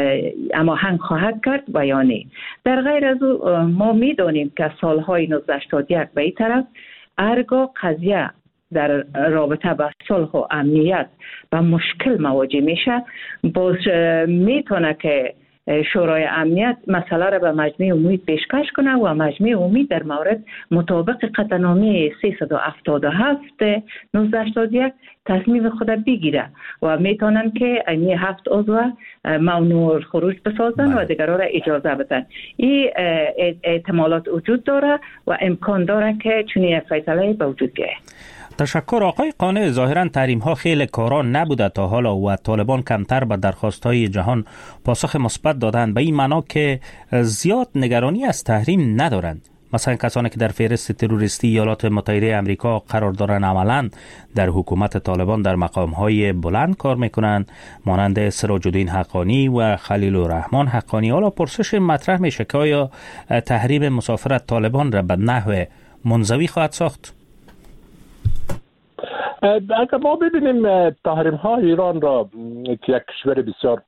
اما هنگ خواهد کرد و یا نه. در غیر از او ما میدانیم که سالهای نوزده هشتاد و یک به این طرف هرگاه قضیه در رابطه با صلح و امنیت با مشکل مواجه میشه باز میتونه که شورای امنیت مسئله را به مجمع عمومی پیشکش کنه و مجمع عمومی در مورد مطابق قطعنامه سیصد و هفتاد و هفت نوزده هشتاد و یک تصمیم خود بگیره و میتونن که این هفت عضو ممنوع خروج بسازن و دیگرها را اجازه بدن. این احتمالات وجود داره و امکان داره که چنین فیصله به وجود بیاید. تشکر آقای قانع. ظاهرا تحریم ها خیلی کاران نبوده تا حالا و طالبان کمتر به درخواست های جهان پاسخ مثبت دادند، به این معنا که زیاد نگرانی از تحریم ندارند. مثلا کسانی که در فهرست تروریستی ایالات متحده آمریکا قرار دارند عملاً در حکومت طالبان در مقام های بلند کار میکنند، مانند سراج الدین حقانی و خلیل الرحمن حقانی. حالا پرسش مطرح میشه که آیا تحریم مسافرت طالبان را به نحو منزوی خواهد ساخت؟ اگر ما ببینیم تحریم ها ایران را که یک کشور بسیار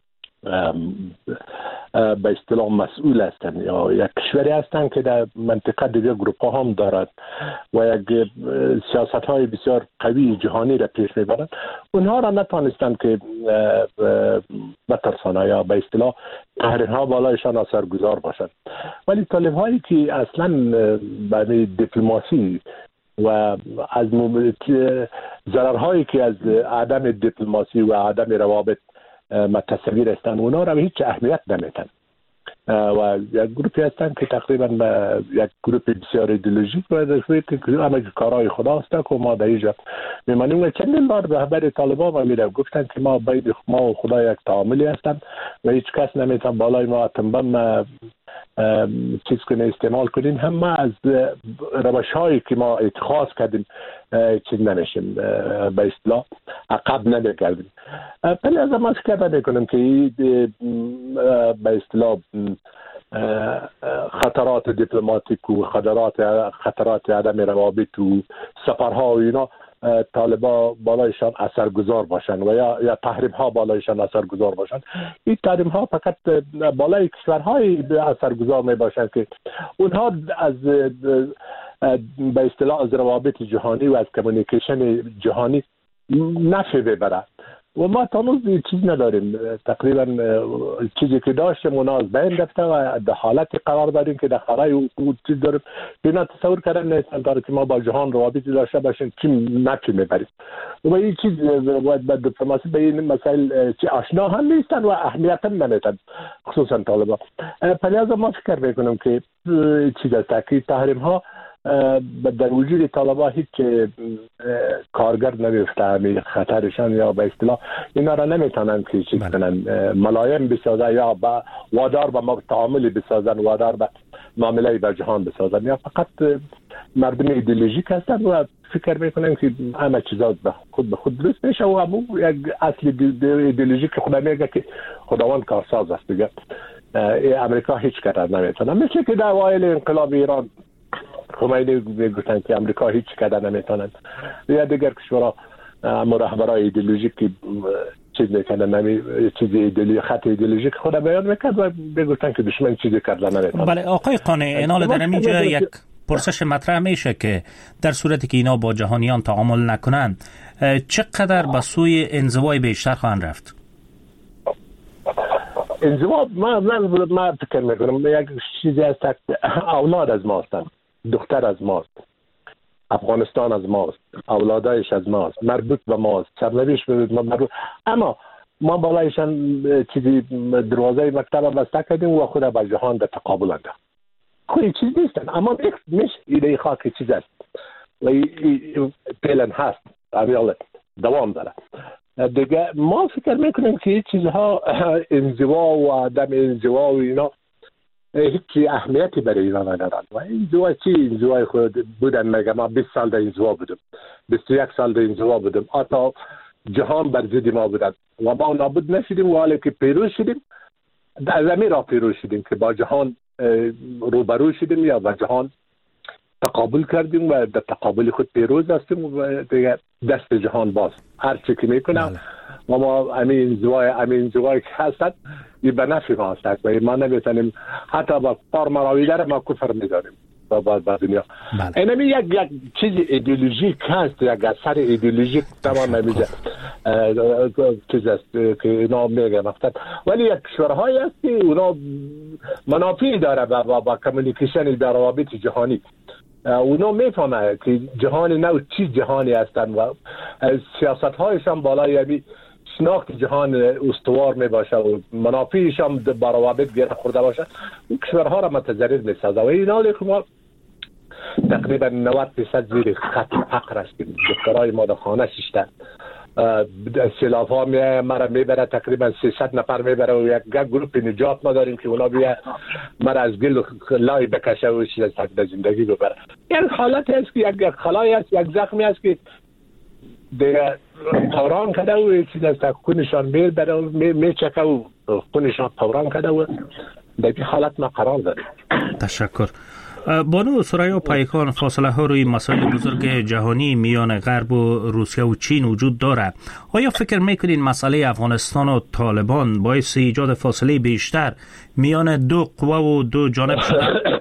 به اصطلاح مسئول هستند یا یک کشوری هستند که در منطقه دیگه گروپ ها هم دارد و یک سیاست های بسیار قوی جهانی را پیش میبرند، اونها را نتوانستند که بترسانه یا به اصطلاح تحریم ها بالایشان اثرگذار باشد. ولی طالب هایی که اصلا به دیپلماسی و از ضررهایی که از عدم دیپلماسی و عدم روابط متصویر هستند اونا را به هیچ اهمیت نمیدن و یک گروپی هستند که تقریبا یک گروپ بسیار ایدئولوژیک و دشویی که همه کارهای خدا هست که ما در اینجا میمانیم و چندین بار رهبر طالبان ما میره گفتن که ما بین ما و خدا یک تعاملی هستند و هیچ کس نمیتون بالای ما اتنبم چیز کنه استعمال کنیم هم ما از روش هایی که ما اتخاذ کردیم چیز نمیشیم، به اصطلاح عقب نمیگردیم. ولی از ما فکر نمیکنم که به اصطلاح خطرات دیپلماتیک و خطرات خطرات عدم روابط و سفرها و اینا طالبا بالایشان اثرگذار باشن و یا یا تحریم ها بالایشان اثرگذار باشن. این تحریم ها فقط بالای کشورهای اثرگذار می باشن که اونها از به اصطلاح از روابط جهانی و از کمیونیکیشن جهانی نفع ببرن و ما تانوز چیز نداریم. تقریبا چیزی که داشتیم اونا از بین رفته و در حالت قرار داریم که در خرای چیز داریم. بینا تصور کردن نیستن داره که ما با جهان روابطی داشته باشیم چی نفی میبریم و این چیز باید به دیپلماسی به این مسائل چی آشنا هم نیستن و اهمیت هم نمیدن، خصوصا طالبان. پس ما فکر میکنم که چیز از تاکید تحریم ها در وجود طالبان هیچ کارگر نمیفته، همین خطرشان یا به اصطلاح اینا را نمیتونن که چیز کنن ملایم بسازن یا با وادار به تعامل بسازن، وادار به معامله با جهان بسازن، یا فقط مردم ایدئولوژیک هستن و فکر میکنن که همه چیزا به خود به خود درست میشه و همون یک اصل ایدئولوژیک خدا میگه که خداوند کارساز است دیگه. امریکا هیچ کار نمیتونه، مثل که در اوایل انقلاب ایران خمینی میگفتن که امریکا هیچ کار نمیتونن یا دیگر کشورها رهبرای ایدئولوژیک که چیز میکنن، نمی چیز ایدئولوژی خط ایدئولوژیک خود بیان میکرد و میگفتن که دشمن چیزی کردن نمیتونه. بله آقای قانع، اینال در اینجا یک پرسش مطرح میشه که در صورتی که اینا با جهانیان تعامل نکنن چقدر به سوی انزوای بیشتر خواهند رفت؟ انزوا ما من ما فکر میکنم یک چیزی هست، اولاد از ماستن، دختر از ماست، افغانستان از ماست، اولادایش از ماست، مربوط به ماست، سرنوشت به ما مربوط. اما ما بالایشان چیزی دروازه مکتب بسته کردیم و خود به جهان در تقابل انداختیم. خیلی چیز نیستن، اما میش ایده خاکی چیز است و پیلن هست، امیال دوام داره دیگه. ما فکر میکنیم که چیزها انزوا و عدم انزوا و اینا هیچ اهمیتی برای اینا ندارن و انزوا چی انزوای خود بودن. مگه ما بیست سال در انزوا بودم، بیست و یک سال در انزوا بودم، حتی جهان بر ضد ما بودن و ما نابود نشدیم و حالا که پیروز شدیم در زمین را پیروز شدیم که با جهان روبرو شدیم یا با جهان تقابل کردیم و در تقابل خود پیروز هستیم و دیگه دست جهان باز هر چی که میکنم و ما امین زوای امین زوای که هستند این به نفع ما هست و ما نمیتونیم حتی با فارمراویده ما کفر میداریم با با دنیا. اینمی یک یک چیز ایدئولوژیک هست، یک اثر ایدئولوژیک تمام نمیشه چیز است که اینا میگه مفتد. ولی یک کشورهایی هست که اونا منافعی داره با با کمیونیکیشن در روابط جهانی. اونا میفهمه که جهان نو چی جهانی هستن و سیاست هایشان بالای یعنی شناخت جهان استوار می باشه و منافعشان با روابط گره خورده باشه. اون کشورها را متضرر می سازه و این حالی که ما تقریبا نود درصد زیر خط فقر هستیم. دخترای ما در خانه ششته سیلاف ها می مرا میبره، تقریبا سیصد نفر میبره و یک گروپ نجات ما داریم که اونا بیا مرا از گل لای بکشه و چیز از زندگی ببره. یک حالت هست که یک خلای هست، یک زخمی هست که دیگه پوران کرده و چیز از خونشان میبره و میچکه و خونشان پوران کرده و در این حالت ما قرار داریم. تشکر. بانو سریا پیکان، فاصله ها روی مسائل بزرگ جهانی میان غرب و روسیه و چین وجود داره. آیا فکر میکنین مسئله افغانستان و طالبان باعث ایجاد فاصله بیشتر میان دو قوا و دو جانب شده؟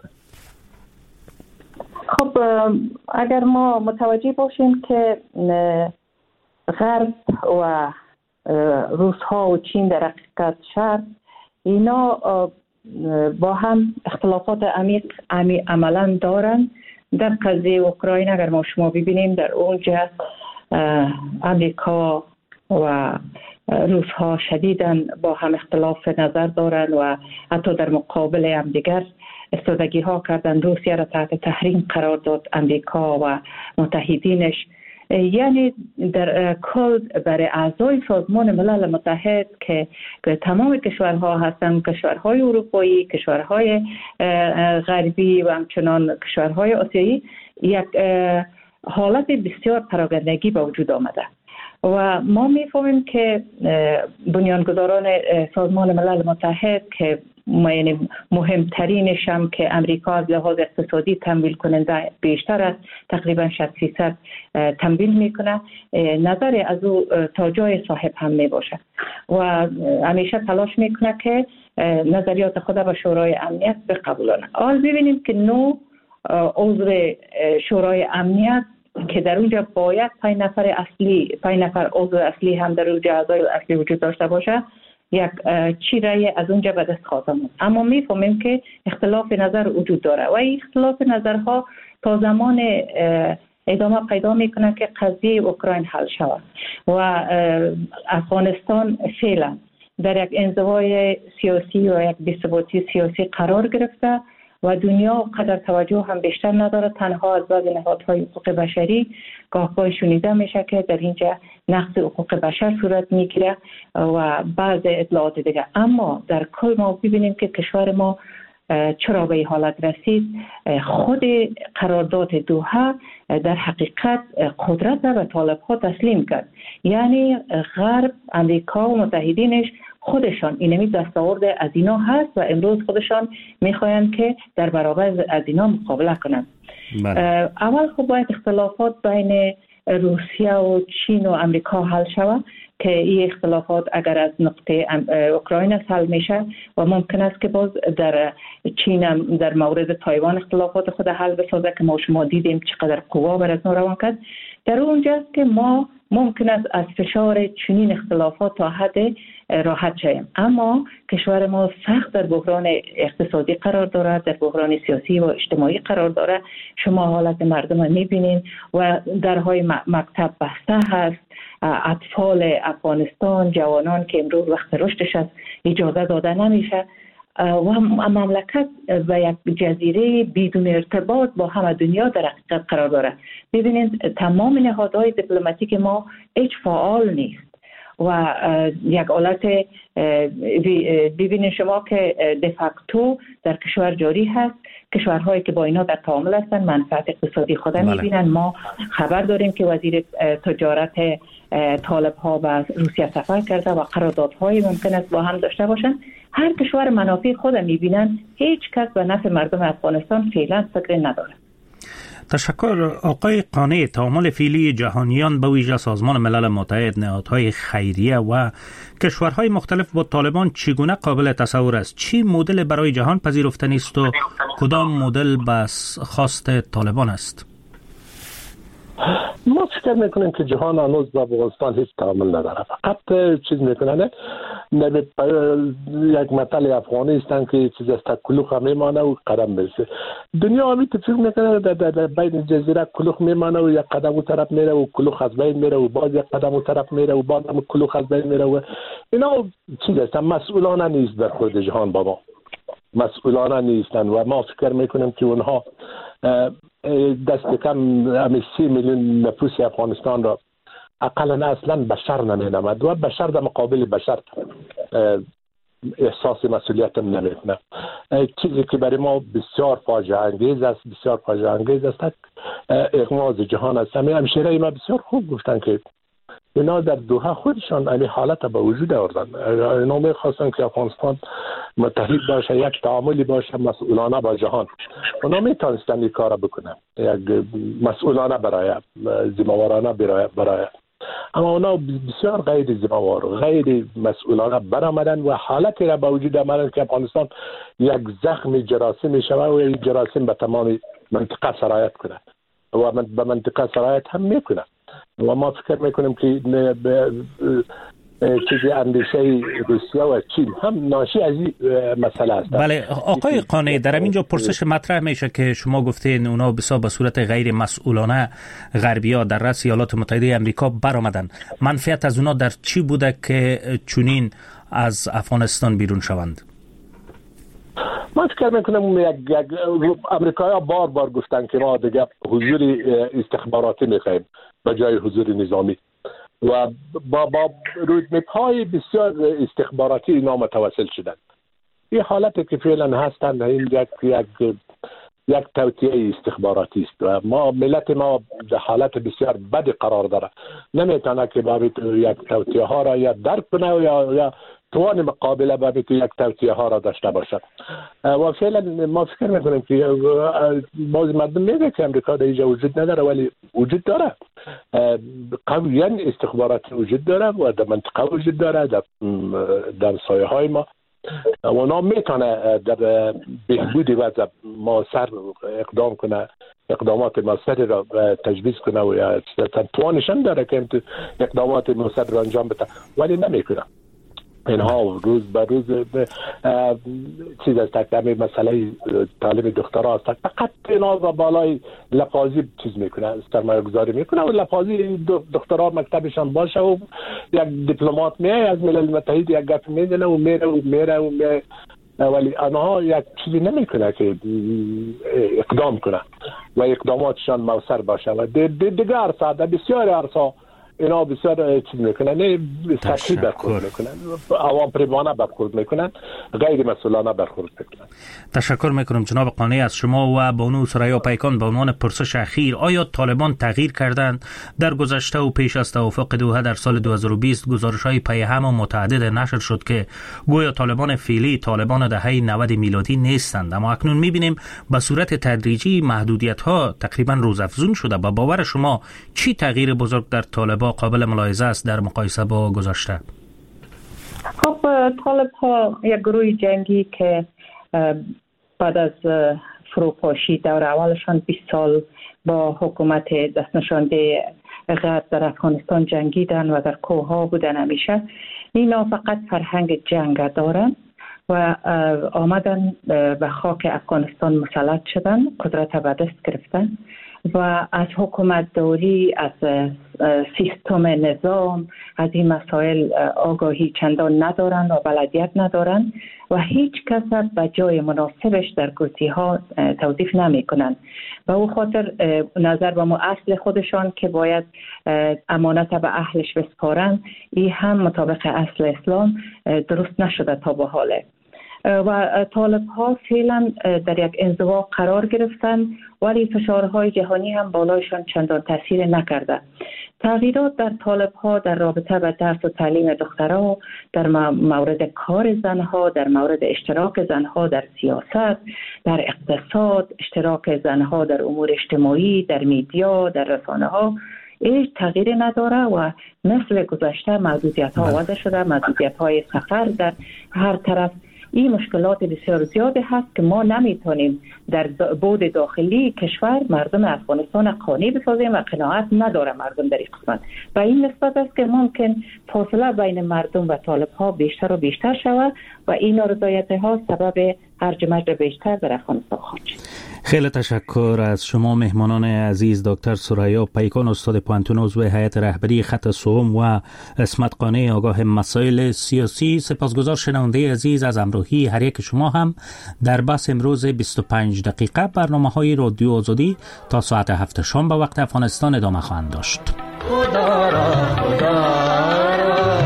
خب اگر ما متوجه باشیم که غرب و روس ها و چین در حقیقت شرق اینا با هم اختلافات عمیق عملا دارن. در قضیه اوکراین اگر ما شما ببینیم در اونجا امریکا و روس ها شدیداً با هم اختلاف نظر دارن و حتی در مقابل هم دیگر استفادگی ها کردن. روسیه را تحت تحریم قرار داد امریکا و متحدینش یعنی در کل برای اعضای سازمان ملل متحد که تمام کشورها هستند، کشورهای اروپایی، کشورهای غربی و همچنان کشورهای آسیایی، یک حالت بسیار پراگندگی به وجود آمده و ما میفهمیم که بنیانگذاران سازمان ملل متحد که یعنی مهمترینش هم که امریکا از لحاظ اقتصادی تمویل کننده بیشتر است، تقریبا شصت فیصد تمویل میکنه، نظر از او تا جای صاحب هم میباشه و همیشه تلاش میکنه که نظریات خود به شورای امنیت بقبولانه. حال ببینیم که نو عضو شورای امنیت که در اونجا باید پنج نفر اصلی پنج نفر عضو اصلی هم در اونجا اعضای اصلی وجود داشته باشه، یک چی رأی از اونجا به دست خواهد. اما میفهمیم که اختلاف نظر وجود داره و این اختلاف نظرها تا زمان ادامه پیدا میکنه که قضیه اوکراین حل شود و افغانستان فعلا در یک انزوای سیاسی و یک بی‌ثباتی سیاسی قرار گرفته و دنیا قدر توجه هم بیشتر نداره، تنها از بعض نهادهای حقوق بشری گاهگاه شنیده میشه که در اینجا نقض حقوق بشر صورت میگیره و بعض اطلاعات دیگه. اما در کل ما ببینیم که کشور ما چرا به این حالت رسید، خود قرارداد دوحه در حقیقت قدرت و طالب‌ها تسلیم کرد، یعنی غرب، امریکا و متحدینش خودشان اینمی دستاورد از اینا هست و امروز خودشان میخواین که در برابر از اینا مقابله کنند. اول خب باید اختلافات بین روسیه و چین و امریکا حل شود که این اختلافات اگر از نقطه اوکراین حل میشه و ممکن است که باز در چین هم در مورد تایوان اختلافات خود حل بسازه که ما شما دیدیم چقدر قوا بر از نو روان کرد. در اونجاست که ما ممکن است از فشار چنین اختلافات تا حد راحت شویم، اما کشور ما سخت در بحران اقتصادی قرار دارد، در بحران سیاسی و اجتماعی قرار دارد. شما حالت مردم رو میبینید و درهای مکتب بسته هست، اطفال افغانستان، جوانان که امروز وقت رشدش است اجازه داده نمیشه و مملکت و یک جزیره بدون ارتباط با همه دنیا در حقیقت قرار داره. ببینید تمام نهادهای دیپلماتیک ما هیچ فعال نیست و یک حالت ببینید شما که دفاکتو در کشور جاری هست، کشورهایی که با اینا در تعامل هستن منفعت اقتصادی خود میبینن. ما خبر داریم که وزیر تجارت طالب ها به روسیه سفر کرده و قراردادهای ممکن است با هم داشته باشن. هر کشور منافع خود میبینن، هیچ کس به نفع مردم افغانستان فعلا فکر نداره. تشکر آقای قانع. تعامل فعلی جهانیان به ویژه سازمان ملل متحد، نهادهای خیریه و کشورهای مختلف با طالبان چگونه قابل تصور است؟ چی مدل برای جهان پذیرفتنی است و کدام مدل بس خواست طالبان است؟ ما فکر میکنیم که جهان هنوز با افغانستان هیچ تعامل نداره، فقط چیز میکنن یک مطل افغانی هستن که چیز از کلوخ میمانه و قدم برسه. دنیا همی که فکر میکنه در, در, در بین جزیره کلوخ میمانه و یک قدم و طرف میره و کلوخ از بین میره و باز یک قدم و طرف میره و باز هم کلوخ از بین میره و اینا چیز هستن، مسئولانه نیست در خود جهان با ما، مسئولانه نیستن و ما فکر میکنیم که اونها دست کم همی سی میلیون نفوس افغانستان را اقلا اصلا بشر نمینامد و بشر در مقابل بشر احساس مسئولیت نمیکنه. چیزی که برای ما بسیار فاجعه انگیز است، بسیار فاجعه انگیز است اغماض جهان است. همشیره ما بسیار خوب گفتن که اینا در دوحه خودشان این حالت به وجود آوردن. اینا میخواستن که افغانستان متحد باشه، یک تعاملی باشه مسئولانه با جهان. اونا میتونستن این کار بکنن، یک مسئولانه برای ذمه‌وارانه برای، اما اونا بسیار غیر ذمه‌وار، غیر مسئولانه برآمدن و حالتی را به وجود آوردن که افغانستان یک زخم جراثیم شود و این جراثیم به تمام منطقه سرایت کنه و به منطقه سرایت هم میکنه و ما فکر میکنیم که چیزی اندیشه روسیه و چین هم ناشی از این مسئله است. بله آقای قانع، در اینجا پرسش مطرح میشه که شما گفتین اونا بسیار به صورت غیر مسئولانه غربی‌ها در رأس ایالات متحده آمریکا برآمدن. منفعت از اونا در چی بوده که چنین از افغانستان بیرون شوند؟ من فکر میکنم یک, یک امریکایی بار بار گفتن که ما دیگه حضور استخباراتی میخوایم به جای حضور نظامی و با, با رودمپ‌های بسیار استخباراتی اینا متوسل شدن. این حالتی که فعلا هستند این یک یک یک توطئه استخباراتی است و ما ملت ما در حالت بسیار بد قرار داره، نمیتونه که با یک توطئه ها را یا درک کنه یا یا توان مقابله با یک توطئه ها را داشته باشد. و فعلا ما فکر میکنیم که بعضی مردم میگه که امریکا در اینجا وجود نداره، ولی وجود داره، قویا استخباراتی وجود داره و در منطقه وجود داره، در در سایه های ما و اونا میتونه در بهبود وضع مؤثر اقدام کنه، اقدامات مؤثر را تجویز کنه و یا توانش هم داره که اقدامات مؤثر را انجام بده، ولی نمیکنه. اینها روز به روز چیز است که همین مسئله تعلیم دخترها است، فقط اینا را بالای لفاظی چیز میکنه، سرمایه گذاری میکنه و لفاظی دخترها مکتبشان باشه و یک دیپلمات میای از ملل متحد یک گپ میزنه و میره و میره و میره، ولی آنها یک چیزی نمیکنه که اقدام کنه و اقداماتشان موثر باشه و دیگه عرصه در بسیار عرصه اینا بسیار چیز میکنن، نه سطحی برخورد میکنن، عوام پریمانه برخورد میکنن، غیر مسئولانه برخورد میکنن. تشکر میکنم جناب قانی از شما و بانو ثریا پیکان. به عنوان پرسش اخیر، آیا طالبان تغییر کردند در گذشته و پیش از توافق دوحه در سال دو هزار و بیست؟ گزارش‌های پیهم و متعدد نشر شد که گویا طالبان فعلی طالبان دهه نود میلادی نیستند، اما اکنون میبینیم به صورت تدریجی محدودیت‌ها تقریبا روزافزون شده. با باور شما چی تغییر بزرگ در طالبان قابل ملاحظه است در مقایسه با گذشته؟ خب طالب ها یک گروه جنگی که بعد از فروپاشی دور اولشان بیست سال با حکومت دست نشانده غرب در افغانستان جنگیدن و در کوه ها بودن همیشه، اینا فقط فرهنگ جنگ دارن و آمدن به خاک افغانستان مسلط شدن، قدرت به دست گرفتن و از حکومت داری، از سیستم نظام، از این مسائل آگاهی چندان ندارن و بلدیت ندارن و هیچ کس به جای مناسبش در گروه ها توظیف نمی کنن و او خاطر نظر به ما اصل خودشان که باید امانت به اهلش بسپارن، این هم مطابق اصل اسلام درست نشده تا به حاله و طالب ها فعلا در یک انزوا قرار گرفتن، ولی فشارهای جهانی هم بالایشان چندان تاثیر نکرده. تغییرات در طالب ها در رابطه با درس و تعلیم دخترها، در مورد کار زنها، در مورد اشتراک زنها در سیاست، در اقتصاد، اشتراک زنها در امور اجتماعی، در میدیا، در رسانه ها هیچ تغییری نداره و مثل گذشته محدودیت ها وضع شده، محدودیت های سفر در هر طرف. این مشکلات بسیار زیاده هست که ما نمیتونیم در بود داخلی کشور مردم افغانستان قانع بسازیم و قناعت نداره مردم در این قسمت. و این نسبت است که ممکن فاصله بین مردم و طالب ها بیشتر و بیشتر شود و این نارضایتی ها سبب هرج و مرج بیشتر در افغانستان خواهد شد. خیلی تشکر از شما مهمانان عزیز، دکتر ثریا پیکان استاد پوهنتون عضو هیئت رهبری خط سوم و عصمت قانی آگاه مسائل سیاسی. سپاسگزار شنونده عزیز از همراهی هر یک شما هم در بحث امروز بیست و پنج دقیقه برنامه‌های رادیو آزادی تا ساعت هفت شام به وقت افغانستان ادامه خواهند داشت. خدا را خدا را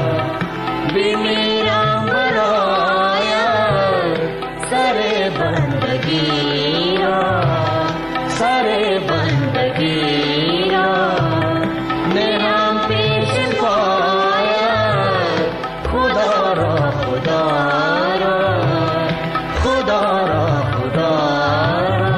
بمیرم برایا سر بندگی را سر بندگی را میرم پیش پایت خدا را خدا را خدا را خدا را.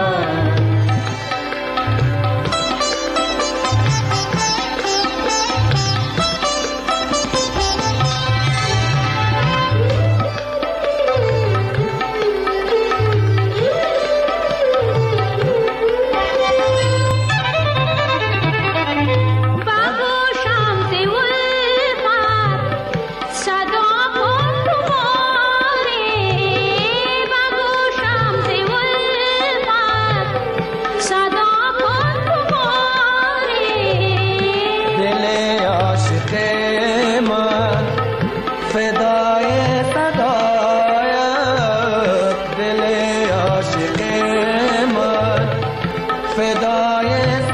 عاشق من فدای